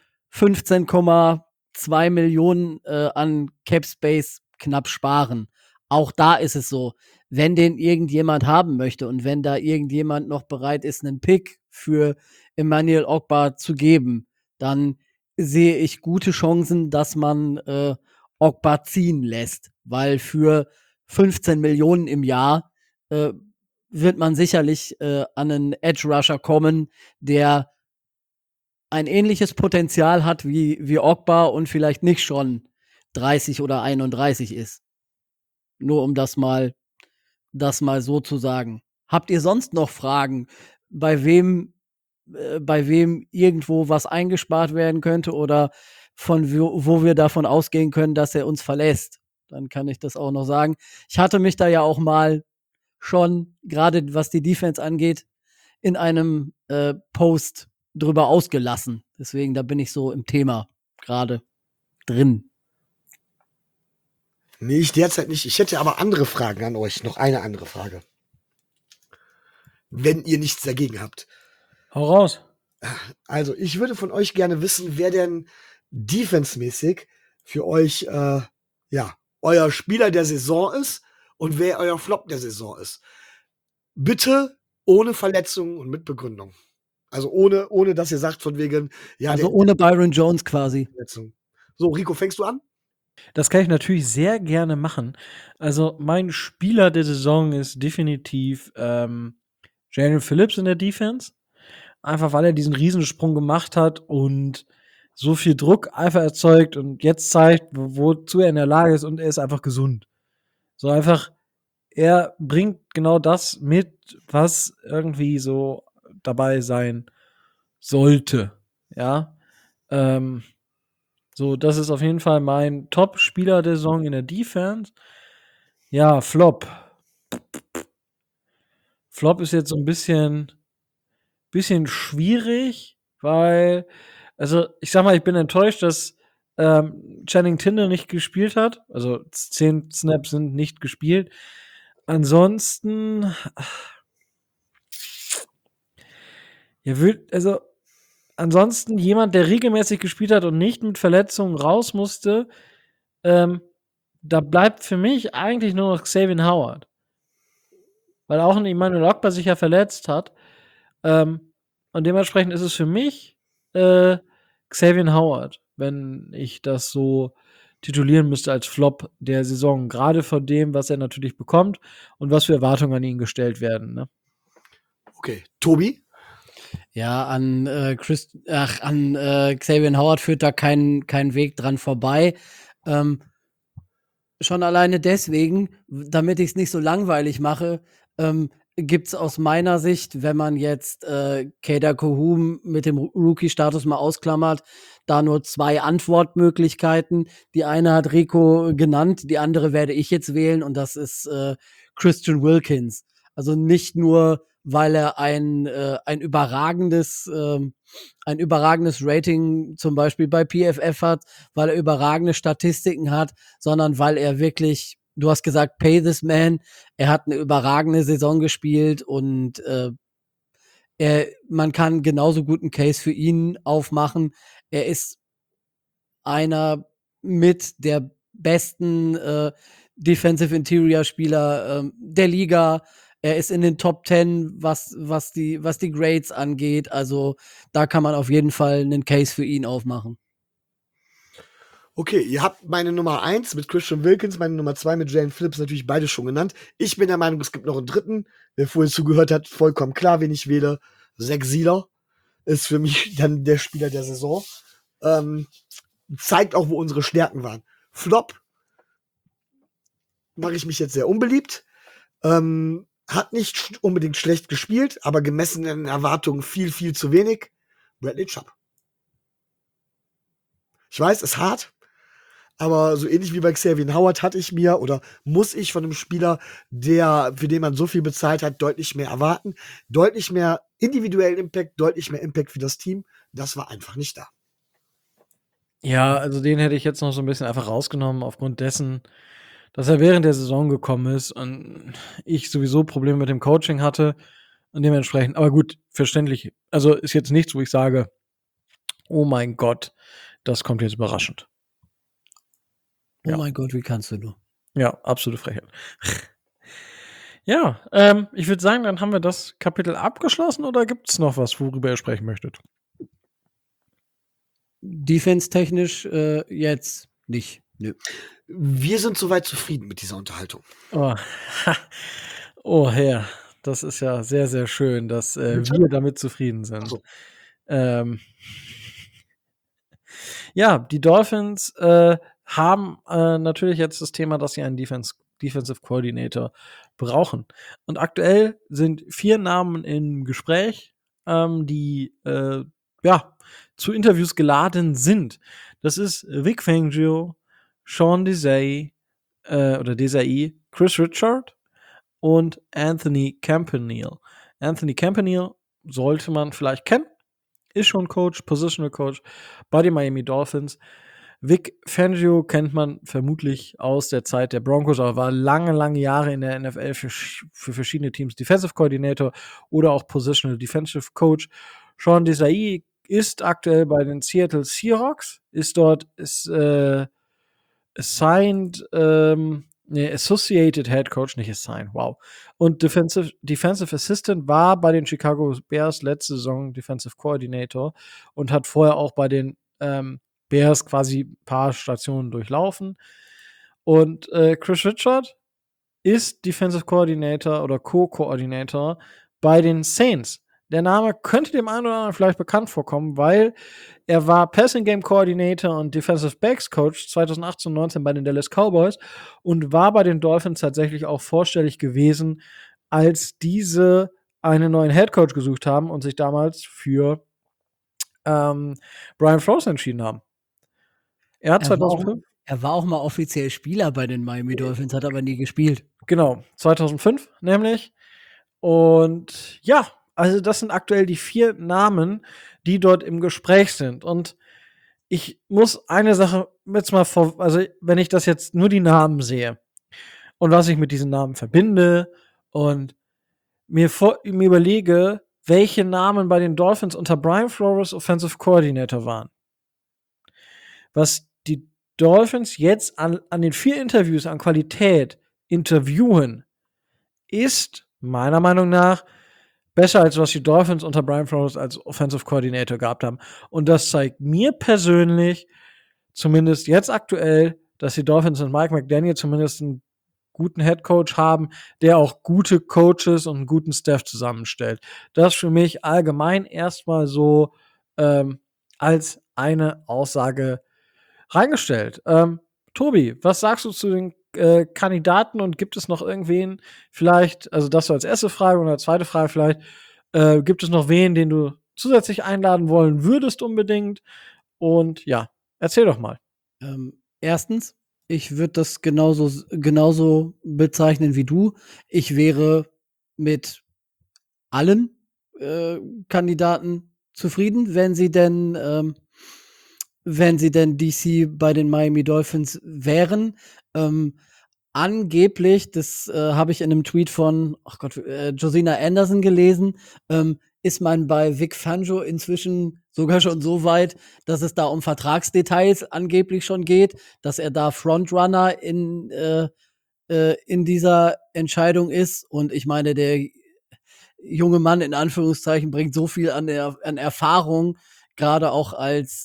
S2: 15,2 Millionen an Cap Space knapp sparen. Auch da ist es so, wenn den irgendjemand haben möchte und wenn da irgendjemand noch bereit ist, einen Pick für Emmanuel Ogbah zu geben, dann sehe ich gute Chancen, dass man Ogbah ziehen lässt, weil für 15 Millionen im Jahr wird man sicherlich an einen Edge Rusher kommen, der ein ähnliches Potenzial hat wie Ogbah und vielleicht nicht schon 30 oder 31 ist. Nur um das mal das mal so zu sagen. Habt ihr sonst noch Fragen, bei wem irgendwo was eingespart werden könnte oder von wo wir davon ausgehen können, dass er uns verlässt? Dann kann ich das auch noch sagen. Ich hatte mich da ja auch mal schon, gerade was die Defense angeht, in einem Post drüber ausgelassen. Deswegen, da bin ich so im Thema gerade drin.
S3: Nee, ich derzeit nicht. Ich hätte aber andere Fragen an euch. Noch eine andere Frage. Wenn ihr nichts dagegen habt.
S1: Hau raus.
S3: Also, ich würde von euch gerne wissen, wer denn defensemäßig für euch, euer Spieler der Saison ist und wer euer Flop der Saison ist. Bitte ohne Verletzungen und mit Begründung. Also ohne dass ihr sagt von wegen, ja,
S2: Also ohne Byron Jones quasi.
S3: Verletzung. So, Rico, fängst du an?
S1: Das kann ich natürlich sehr gerne machen. Also, mein Spieler der Saison ist definitiv Jalen Phillips in der Defense. Einfach weil er diesen Riesensprung gemacht hat und so viel Druck einfach erzeugt und jetzt zeigt, wozu er in der Lage ist, und er ist einfach gesund. So einfach, er bringt genau das mit, was irgendwie so dabei sein sollte. Ja. So, das ist auf jeden Fall mein Top-Spieler der Saison in der Defense. Ja, Flop. Flop ist jetzt so ein bisschen schwierig, weil, also ich sag mal, ich bin enttäuscht, dass Channing Tindall nicht gespielt hat. Also 10 Snaps sind nicht gespielt. Ansonsten, also ansonsten jemand, der regelmäßig gespielt hat und nicht mit Verletzungen raus musste, da bleibt für mich eigentlich nur noch Xavier Howard. Weil auch ein Emmanuel Ogbah sich ja verletzt hat. Und dementsprechend ist es für mich Xavier Howard, wenn ich das so titulieren müsste als Flop der Saison. Gerade von dem, was er natürlich bekommt und was für Erwartungen an ihn gestellt werden. Ne?
S3: Okay. Tobi?
S2: Ja, an Xavier Howard führt da kein Weg dran vorbei. Schon alleine deswegen, damit ich es nicht so langweilig mache, gibt es aus meiner Sicht, wenn man jetzt Kader Kohum mit dem Rookie-Status mal ausklammert, da nur 2 Antwortmöglichkeiten. Die eine hat Rico genannt, die andere werde ich jetzt wählen und das ist Christian Wilkins. Also nicht nur, weil er ein überragendes Rating zum Beispiel bei PFF hat, weil er überragende Statistiken hat, sondern weil er wirklich, du hast gesagt, pay this man, er hat eine überragende Saison gespielt und man kann genauso gut einen Case für ihn aufmachen. Er ist einer mit der besten Defensive Interior Spieler der Liga. Er ist in den Top 10, was die Grades angeht. Also da kann man auf jeden Fall einen Case für ihn aufmachen.
S3: Okay, ihr habt meine Nummer 1 mit Christian Wilkins, meine Nummer 2 mit Jalen Phillips natürlich beide schon genannt. Ich bin der Meinung, es gibt noch einen dritten. Wer vorhin zugehört hat, vollkommen klar, wen ich wähle. Zach Sieler ist für mich dann der Spieler der Saison. Zeigt auch, wo unsere Stärken waren. Flop mache ich mich jetzt sehr unbeliebt. Hat nicht unbedingt schlecht gespielt, aber gemessen an den Erwartungen viel, viel zu wenig. Bradley Chubb. Ich weiß, ist hart, aber so ähnlich wie bei Xavier Howard hatte ich mir oder muss ich von einem Spieler, für den man so viel bezahlt hat, deutlich mehr erwarten. Deutlich mehr individuellen Impact, deutlich mehr Impact für das Team. Das war einfach nicht da.
S1: Ja, also den hätte ich jetzt noch so ein bisschen einfach rausgenommen, aufgrund dessen, dass er während der Saison gekommen ist und ich sowieso Probleme mit dem Coaching hatte und dementsprechend, aber gut, verständlich. Also ist jetzt nichts, wo ich sage, oh mein Gott, das kommt jetzt überraschend.
S2: Oh mein Gott, wie kannst du nur?
S1: Ja, absolute Frechheit. Ja, ich würde sagen, dann haben wir das Kapitel abgeschlossen oder gibt es noch was, worüber ihr sprechen möchtet?
S2: Defense-technisch jetzt nicht. Nö.
S3: Wir sind soweit zufrieden mit dieser Unterhaltung.
S1: Oh, oh Herr, das ist ja sehr, sehr schön, dass wir damit zufrieden sind.
S3: So.
S1: Ja, die Dolphins haben natürlich jetzt das Thema, dass sie einen Defensive Coordinator brauchen. Und aktuell sind 4 Namen im Gespräch, die zu Interviews geladen sind. Das ist Vic Fangio, Sean Desai, Chris Richard und Anthony Campanile. Anthony Campanile sollte man vielleicht kennen, ist schon Coach, Positional Coach bei den Miami Dolphins. Vic Fangio kennt man vermutlich aus der Zeit der Broncos, aber war lange Jahre in der NFL für verschiedene Teams Defensive Coordinator oder auch Positional Defensive Coach. Sean Desai ist aktuell bei den Seattle Seahawks, ist dort Associated Head Coach, nicht assigned, wow. Und Defensive Assistant war bei den Chicago Bears letzte Saison Defensive Coordinator und hat vorher auch bei den Bears quasi ein paar Stationen durchlaufen. Und Chris Richard ist Defensive Coordinator oder Co-Coordinator bei den Saints. Der Name könnte dem einen oder anderen vielleicht bekannt vorkommen, weil er war Passing Game Coordinator und Defensive Backs Coach 2018 und 19 bei den Dallas Cowboys und war bei den Dolphins tatsächlich auch vorstellig gewesen, als diese einen neuen Head Coach gesucht haben und sich damals für Brian Flores entschieden haben. Er hat 2005
S2: Er war auch mal offiziell Spieler bei den Miami Dolphins, hat aber nie gespielt.
S1: Genau, 2005 nämlich. Und ja, also das sind aktuell die 4 Namen, die dort im Gespräch sind. Und ich muss eine Sache jetzt mal wenn ich das jetzt nur die Namen sehe und was ich mit diesen Namen verbinde und mir überlege, welche Namen bei den Dolphins unter Brian Flores Offensive Coordinator waren. Was die Dolphins jetzt an den 4 Interviews an Qualität interviewen, ist meiner Meinung nach besser, als was die Dolphins unter Brian Flores als Offensive Coordinator gehabt haben. Und das zeigt mir persönlich, zumindest jetzt aktuell, dass die Dolphins und Mike McDaniel zumindest einen guten Head Coach haben, der auch gute Coaches und einen guten Staff zusammenstellt. Das für mich allgemein erstmal so als eine Aussage reingestellt. Tobi, was sagst du zu den Kandidaten und gibt es noch irgendwen vielleicht, also das so als erste Frage und als zweite Frage vielleicht, gibt es noch wen, den du zusätzlich einladen wollen würdest unbedingt? Und ja, erzähl doch mal.
S2: Erstens, ich würde das genauso bezeichnen wie du. Ich wäre mit allen Kandidaten zufrieden, wenn sie denn DC bei den Miami Dolphins wären. Angeblich, das habe ich in einem Tweet von Josina Anderson gelesen, ist man bei Vic Fangio inzwischen sogar schon so weit, dass es da um Vertragsdetails angeblich schon geht, dass er da Frontrunner in dieser Entscheidung ist. Und ich meine, der junge Mann in Anführungszeichen bringt so viel an Erfahrung, gerade auch als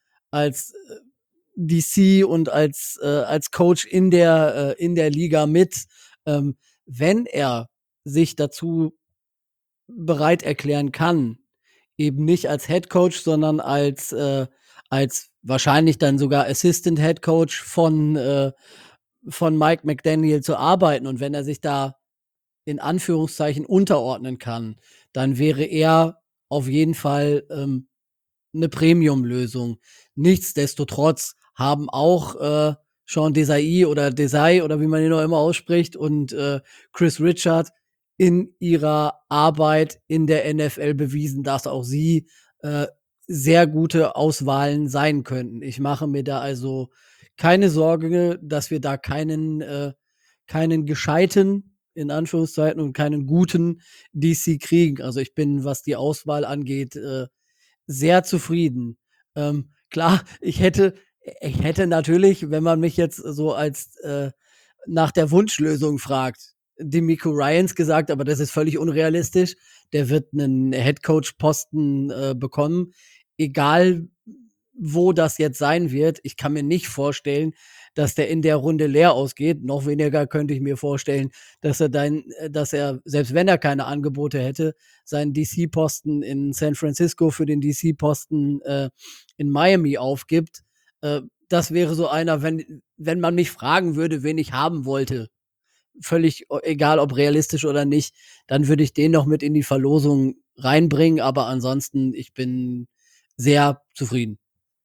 S2: DC und als Coach in der Liga mit, wenn er sich dazu bereit erklären kann, eben nicht als Head Coach, sondern als wahrscheinlich dann sogar Assistant Head Coach von Mike McDaniel zu arbeiten. Und wenn er sich da in Anführungszeichen unterordnen kann, dann wäre er auf jeden Fall eine Premium-Lösung. Nichtsdestotrotz haben auch Sean Desai oder wie man ihn auch immer ausspricht und Chris Richard in ihrer Arbeit in der NFL bewiesen, dass auch sie sehr gute Auswahlen sein könnten. Ich mache mir da also keine Sorge, dass wir da keinen gescheiten, in Anführungszeichen, und keinen guten DC kriegen. Also ich bin, was die Auswahl angeht, sehr zufrieden. Klar, ich hätte natürlich, wenn man mich jetzt so als nach der Wunschlösung fragt, DeMeco Ryans gesagt, aber das ist völlig unrealistisch. Der wird einen Headcoach-Posten bekommen, egal wo das jetzt sein wird. Ich kann mir nicht vorstellen, dass der in der Runde leer ausgeht. Noch weniger könnte ich mir vorstellen, dass er, selbst wenn er keine Angebote hätte, seinen DC-Posten in San Francisco für den DC-Posten in Miami aufgibt. Das wäre so einer, wenn man mich fragen würde, wen ich haben wollte, völlig egal, ob realistisch oder nicht, dann würde ich den noch mit in die Verlosung reinbringen. Aber ansonsten, ich bin sehr zufrieden.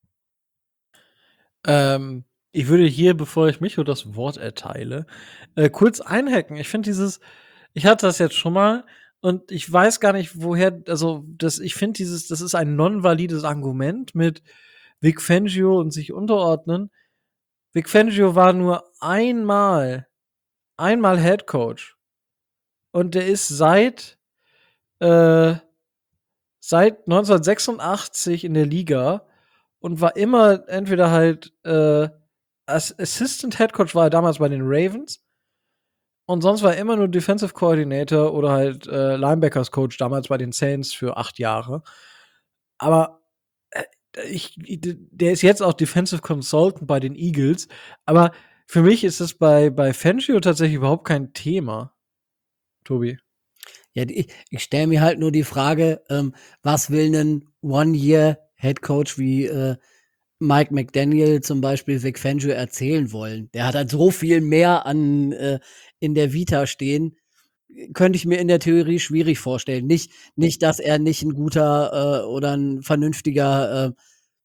S1: Ich würde hier, bevor ich Micho das Wort erteile, kurz einhacken. Ich finde ich hatte das jetzt schon mal und ich weiß gar nicht, ich finde das ist ein non-valides Argument mit Vic Fangio und sich unterordnen. Vic Fangio war nur einmal Head Coach und der ist äh, seit 1986 in der Liga und war immer entweder halt als Assistant Head Coach war er damals bei den Ravens und sonst war er immer nur Defensive Coordinator oder halt Linebackers Coach damals bei den Saints für 8 Jahre. Aber der ist jetzt auch Defensive Consultant bei den Eagles. Aber für mich ist es bei Fangio tatsächlich überhaupt kein Thema, Tobi.
S2: Ja, ich stelle mir halt nur die Frage, was will ein One-Year-Head-Coach wie Mike McDaniel zum Beispiel Vic Fangio erzählen wollen? Der hat halt so viel mehr in der Vita stehen. Könnte ich mir in der Theorie schwierig vorstellen. Nicht, dass er nicht ein guter oder ein vernünftiger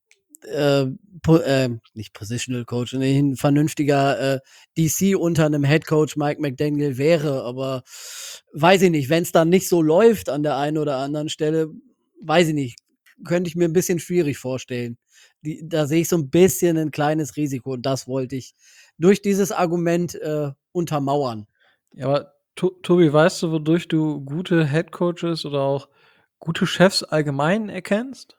S2: nicht Positional Coach, nee, ein vernünftiger DC unter einem Head Coach Mike McDaniel wäre, aber weiß ich nicht, wenn es dann nicht so läuft an der einen oder anderen Stelle, weiß ich nicht, könnte ich mir ein bisschen schwierig vorstellen. Da sehe ich so ein bisschen ein kleines Risiko und das wollte ich durch dieses Argument untermauern.
S1: Ja, aber Tobi, weißt du, wodurch du gute Head Coaches oder auch gute Chefs allgemein erkennst?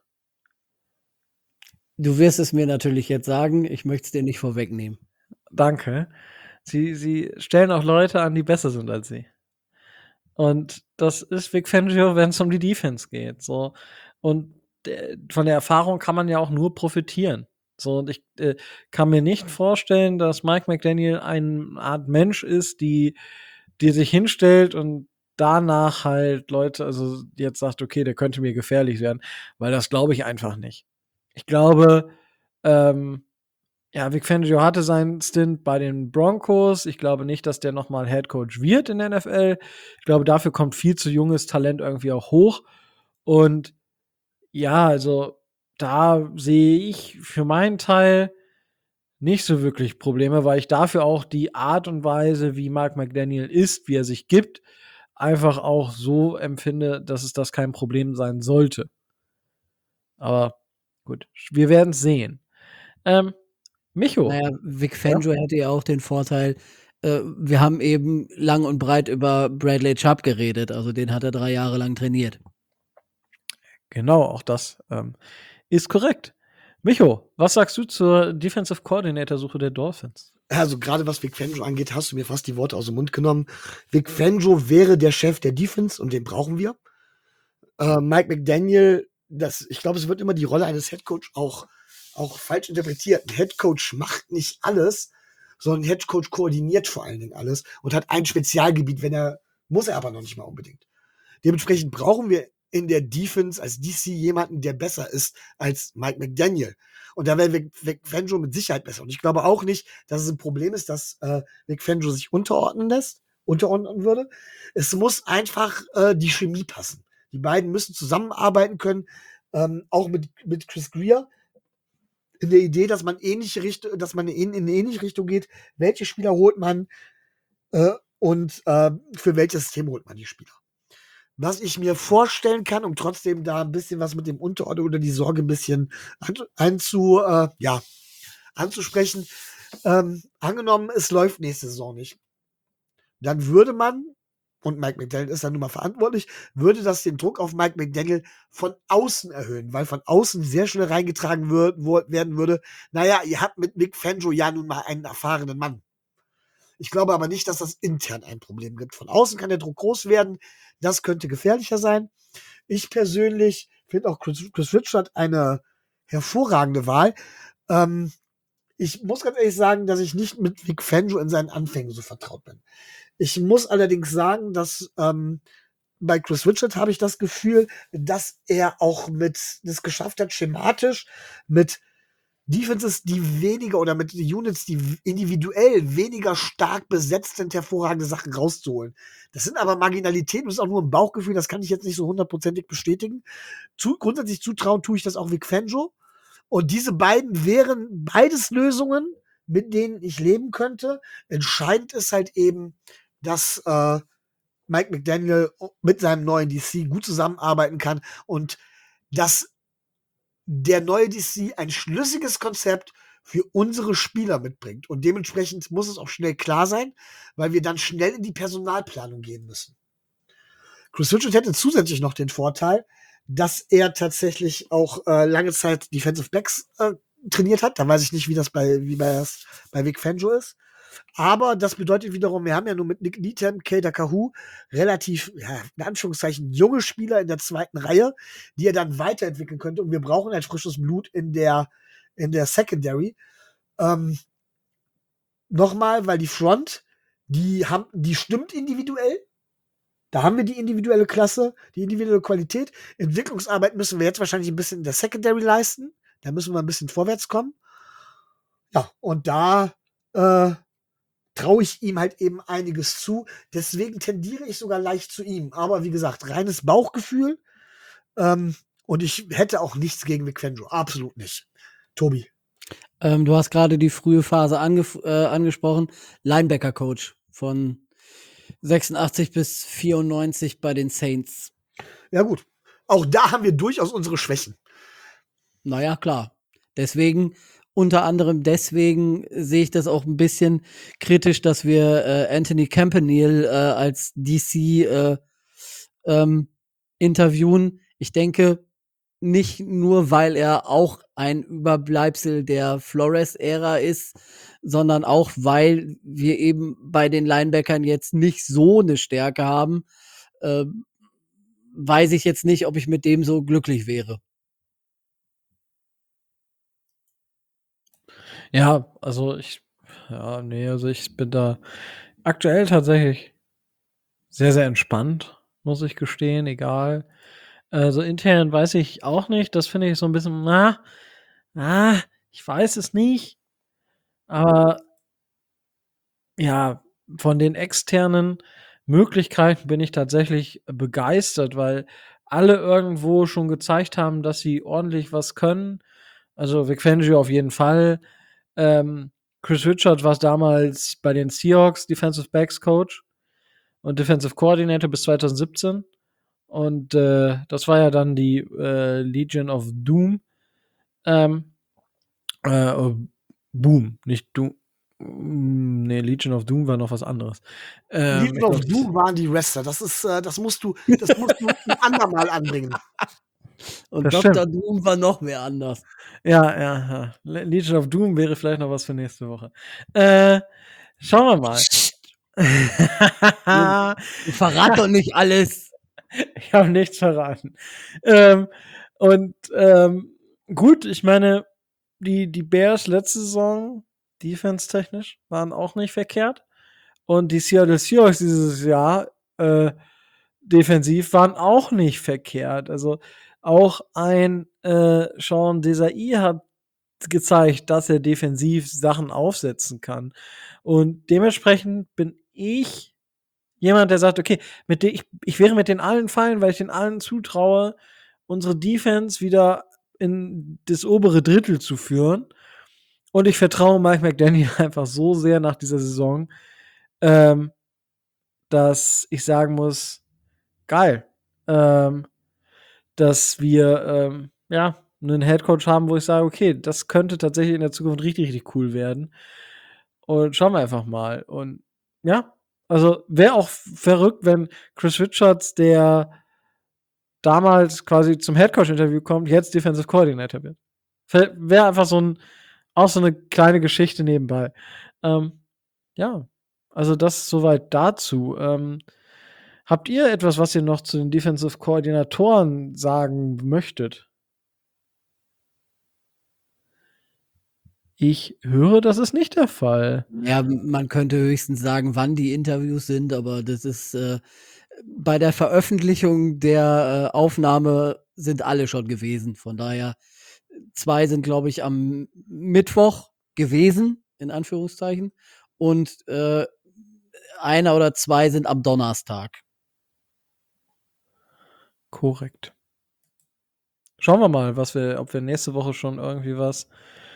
S2: Du wirst es mir natürlich jetzt sagen, ich möchte es dir nicht vorwegnehmen.
S1: Danke. Sie stellen auch Leute an, die besser sind als sie. Und das ist Vic Fangio, wenn es um die Defense geht. So. Und von der Erfahrung kann man ja auch nur profitieren. So, und ich kann mir nicht vorstellen, dass Mike McDaniel eine Art Mensch ist, die sich hinstellt und danach halt Leute, also jetzt sagt, okay, der könnte mir gefährlich werden, weil das glaube ich einfach nicht. Ich glaube, ja, Vic Fangio hatte seinen Stint bei den Broncos. Ich glaube nicht, dass der noch mal Head Coach wird in der NFL. Ich glaube, dafür kommt viel zu junges Talent irgendwie auch hoch. Und ja, also da sehe ich für meinen Teil nicht so wirklich Probleme, weil ich dafür auch die Art und Weise, wie Mark McDaniel ist, wie er sich gibt, einfach auch so empfinde, dass es das kein Problem sein sollte. Aber gut, wir werden es sehen. Micho.
S2: Naja, Vic Fangio hätte ja auch den Vorteil, wir haben eben lang und breit über Bradley Chubb geredet, also den hat er 3 Jahre lang trainiert.
S1: Genau, auch das ist korrekt. Micho, was sagst du zur Defensive Coordinator-Suche der Dolphins?
S3: Also gerade was Vic Fangio angeht, hast du mir fast die Worte aus dem Mund genommen. Vic Fangio wäre der Chef der Defense und den brauchen wir. Mike McDaniel, ich glaube, es wird immer die Rolle eines Headcoach auch falsch interpretiert. Ein Headcoach macht nicht alles, sondern ein Headcoach koordiniert vor allen Dingen alles und hat ein Spezialgebiet, muss er aber noch nicht mal unbedingt. Dementsprechend brauchen wir in der Defense als DC jemanden, der besser ist als Mike McDaniel. Und da wäre Vic Fangio mit Sicherheit besser. Und ich glaube auch nicht, dass es ein Problem ist, dass Vic Fangio sich unterordnen würde. Es muss einfach die Chemie passen. Die beiden müssen zusammenarbeiten können, auch mit Chris Grier. In der Idee, dass man in eine ähnliche Richtung geht. Welche Spieler holt man und für welches System holt man die Spieler? Was ich mir vorstellen kann, um trotzdem da ein bisschen was mit dem Unterordnen oder die Sorge ein bisschen anzusprechen. Angenommen, es läuft nächste Saison nicht. Dann würde man, und Mike McDaniel ist dann nun mal verantwortlich, würde das den Druck auf Mike McDaniel von außen erhöhen, weil von außen sehr schnell reingetragen werden würde, naja, ihr habt mit Vic Fangio ja nun mal einen erfahrenen Mann. Ich glaube aber nicht, dass das intern ein Problem gibt. Von außen kann der Druck groß werden. Das könnte gefährlicher sein. Ich persönlich finde auch Chris Richard eine hervorragende Wahl. Ich muss ganz ehrlich sagen, dass ich nicht mit Vic Fangio in seinen Anfängen so vertraut bin. Ich muss allerdings sagen, dass bei Chris Richard habe ich das Gefühl, dass er auch das geschafft hat, schematisch mit Defenses, die weniger oder mit Units, die individuell weniger stark besetzt sind, hervorragende Sachen rauszuholen. Das sind aber Marginalitäten, das ist auch nur ein Bauchgefühl, das kann ich jetzt nicht so hundertprozentig bestätigen. Grundsätzlich zutrauen tue ich das auch Vic Fangio. Und diese beiden wären beides Lösungen, mit denen ich leben könnte. Entscheidend ist halt eben, dass Mike McDaniel mit seinem neuen DC gut zusammenarbeiten kann und dass der neue DC ein schlüssiges Konzept für unsere Spieler mitbringt. Und dementsprechend muss es auch schnell klar sein, weil wir dann schnell in die Personalplanung gehen müssen. Chris Richards hätte zusätzlich noch den Vorteil, dass er tatsächlich auch lange Zeit Defensive Backs trainiert hat. Da weiß ich nicht, wie das bei Vic Fangio ist. Aber das bedeutet wiederum, wir haben ja nur mit Nick Needham, Keita Kahu relativ, ja, in Anführungszeichen, junge Spieler in der zweiten Reihe, die er dann weiterentwickeln könnte. Und wir brauchen ein frisches Blut in der Secondary. Nochmal, weil die Front, die stimmt individuell. Da haben wir die individuelle Klasse, die individuelle Qualität. Entwicklungsarbeit müssen wir jetzt wahrscheinlich ein bisschen in der Secondary leisten. Da müssen wir ein bisschen vorwärts kommen. Ja, und da traue ich ihm halt eben einiges zu. Deswegen tendiere ich sogar leicht zu ihm. Aber wie gesagt, reines Bauchgefühl. Und ich hätte auch nichts gegen Vic Fangio. Absolut nicht. Tobi.
S2: Du hast gerade die frühe Phase angesprochen. Linebacker-Coach von 86 bis 94 bei den Saints.
S3: Ja gut. Auch da haben wir durchaus unsere Schwächen.
S2: Naja, klar. Unter anderem deswegen sehe ich das auch ein bisschen kritisch, dass wir Anthony Campanile als DC interviewen. Ich denke, nicht nur, weil er auch ein Überbleibsel der Flores-Ära ist, sondern auch, weil wir eben bei den Linebackern jetzt nicht so eine Stärke haben, weiß ich jetzt nicht, ob ich mit dem so glücklich wäre.
S1: Ja, also ich bin da aktuell tatsächlich sehr, sehr entspannt, muss ich gestehen, egal. Also intern weiß ich auch nicht, das finde ich so ein bisschen, ich weiß es nicht. Aber ja, von den externen Möglichkeiten bin ich tatsächlich begeistert, weil alle irgendwo schon gezeigt haben, dass sie ordentlich was können. Also Vic Fangio auf jeden Fall. Chris Richards war damals bei den Seahawks Defensive Backs Coach und Defensive Coordinator bis 2017. Und das war ja dann die Legion of Doom. Boom, nicht Doom. Nee, Legion of Doom war noch was anderes.
S3: Legion of Doom waren die Wrestler. Das musst du ein andermal anbringen.
S2: Und
S1: Das
S2: Dr.
S1: stimmt.
S2: Doom war noch mehr anders.
S1: Ja. Legion of Doom wäre vielleicht noch was für nächste Woche. Schauen wir mal.
S2: Verrat doch nicht alles.
S1: Ich habe nichts verraten. Gut, ich meine, die Bears letzte Saison, defense-technisch, waren auch nicht verkehrt. Und die Seattle Seahawks dieses Jahr, defensiv, waren auch nicht verkehrt. Also auch ein Sean Desai hat gezeigt, dass er defensiv Sachen aufsetzen kann. Und dementsprechend bin ich jemand, der sagt, okay, ich wäre mit den allen fein, weil ich den allen zutraue, unsere Defense wieder in das obere Drittel zu führen. Und ich vertraue Mike McDaniel einfach so sehr nach dieser Saison, dass ich sagen muss, geil, dass wir einen Headcoach haben, wo ich sage, okay, das könnte tatsächlich in der Zukunft richtig, richtig cool werden. Und schauen wir einfach mal. Und ja, also wäre auch verrückt, wenn Chris Richards, der damals quasi zum Headcoach-Interview kommt, jetzt Defensive Coordinator wird. Wäre einfach so eine kleine Geschichte nebenbei. Ja, also das soweit dazu. Habt ihr etwas, was ihr noch zu den Defensive Koordinatoren sagen möchtet? Ich höre, das ist nicht der Fall.
S2: Ja, man könnte höchstens sagen, wann die Interviews sind, aber das ist bei der Veröffentlichung der Aufnahme sind alle schon gewesen. Von daher 2 sind, glaube ich, am Mittwoch gewesen, in Anführungszeichen. Und 1 oder 2 sind am Donnerstag.
S1: Korrekt. Schauen wir mal, ob wir nächste Woche schon irgendwie was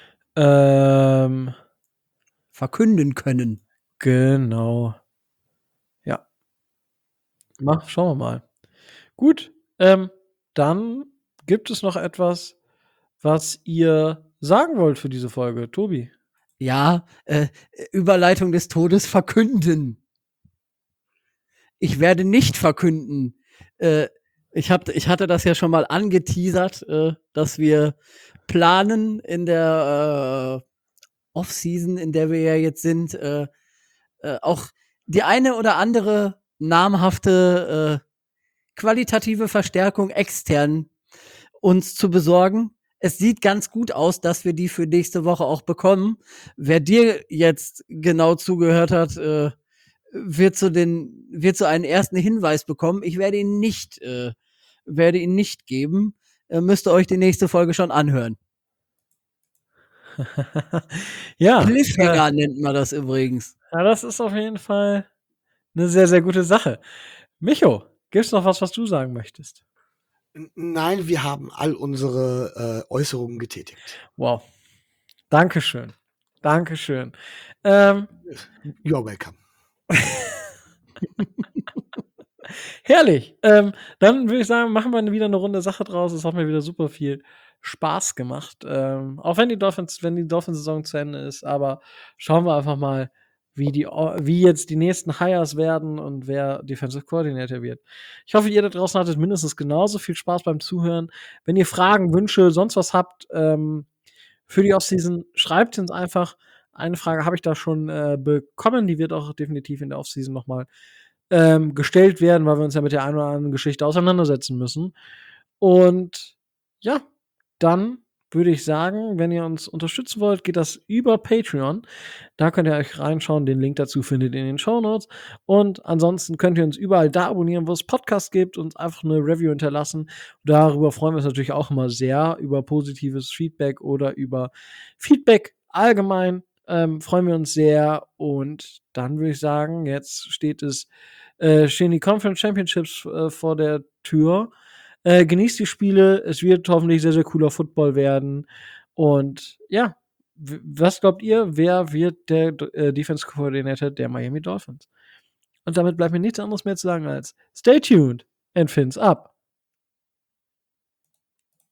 S2: verkünden können.
S1: Genau. Ja. Schauen wir mal. Gut, dann gibt es noch etwas, was ihr sagen wollt für diese Folge. Tobi.
S2: Ja, Überleitung des Todes verkünden. Ich werde nicht verkünden. Ich hatte das ja schon mal angeteasert, dass wir planen in der Off-Season, in der wir ja jetzt sind, auch die eine oder andere namhafte qualitative Verstärkung extern uns zu besorgen. Es sieht ganz gut aus, dass wir die für nächste Woche auch bekommen. Wer dir jetzt genau zugehört hat, wird so einen ersten Hinweis bekommen. Ich werde ihn nicht geben. Müsst ihr euch die nächste Folge schon anhören.
S1: Ja.
S2: Cliffhanger nennt man das übrigens.
S1: Ja, das ist auf jeden Fall eine sehr, sehr gute Sache. Micho, gibt's noch was du sagen möchtest?
S3: Nein, wir haben all unsere Äußerungen getätigt.
S1: Wow. Dankeschön.
S3: You're welcome.
S1: Herrlich. Dann würde ich sagen, machen wir wieder eine runde Sache draus. Es hat mir wieder super viel Spaß gemacht. Auch wenn die Dolphins-Saison zu Ende ist, aber schauen wir einfach mal, wie jetzt die nächsten Hires werden und wer Defensive Coordinator wird. Ich hoffe, ihr da draußen hattet mindestens genauso viel Spaß beim Zuhören. Wenn ihr Fragen, Wünsche, sonst was habt für die Offseason, schreibt uns einfach. Eine Frage habe ich da schon bekommen, die wird auch definitiv in der Offseason nochmal gestellt werden, weil wir uns ja mit der einen oder anderen Geschichte auseinandersetzen müssen. Und ja, dann würde ich sagen, wenn ihr uns unterstützen wollt, geht das über Patreon. Da könnt ihr euch reinschauen. Den Link dazu findet ihr in den Shownotes. Und ansonsten könnt ihr uns überall da abonnieren, wo es Podcasts gibt und einfach eine Review hinterlassen. Darüber freuen wir uns natürlich auch immer sehr, über positives Feedback oder über Feedback allgemein. Freuen wir uns sehr. Und dann würde ich sagen, jetzt stehen die Conference Championships vor der Tür. Genießt die Spiele. Es wird hoffentlich sehr, sehr cooler Football werden. Und ja, was glaubt ihr, wer wird der Defense Coordinator der Miami Dolphins? Und damit bleibt mir nichts anderes mehr zu sagen als stay tuned and fins up.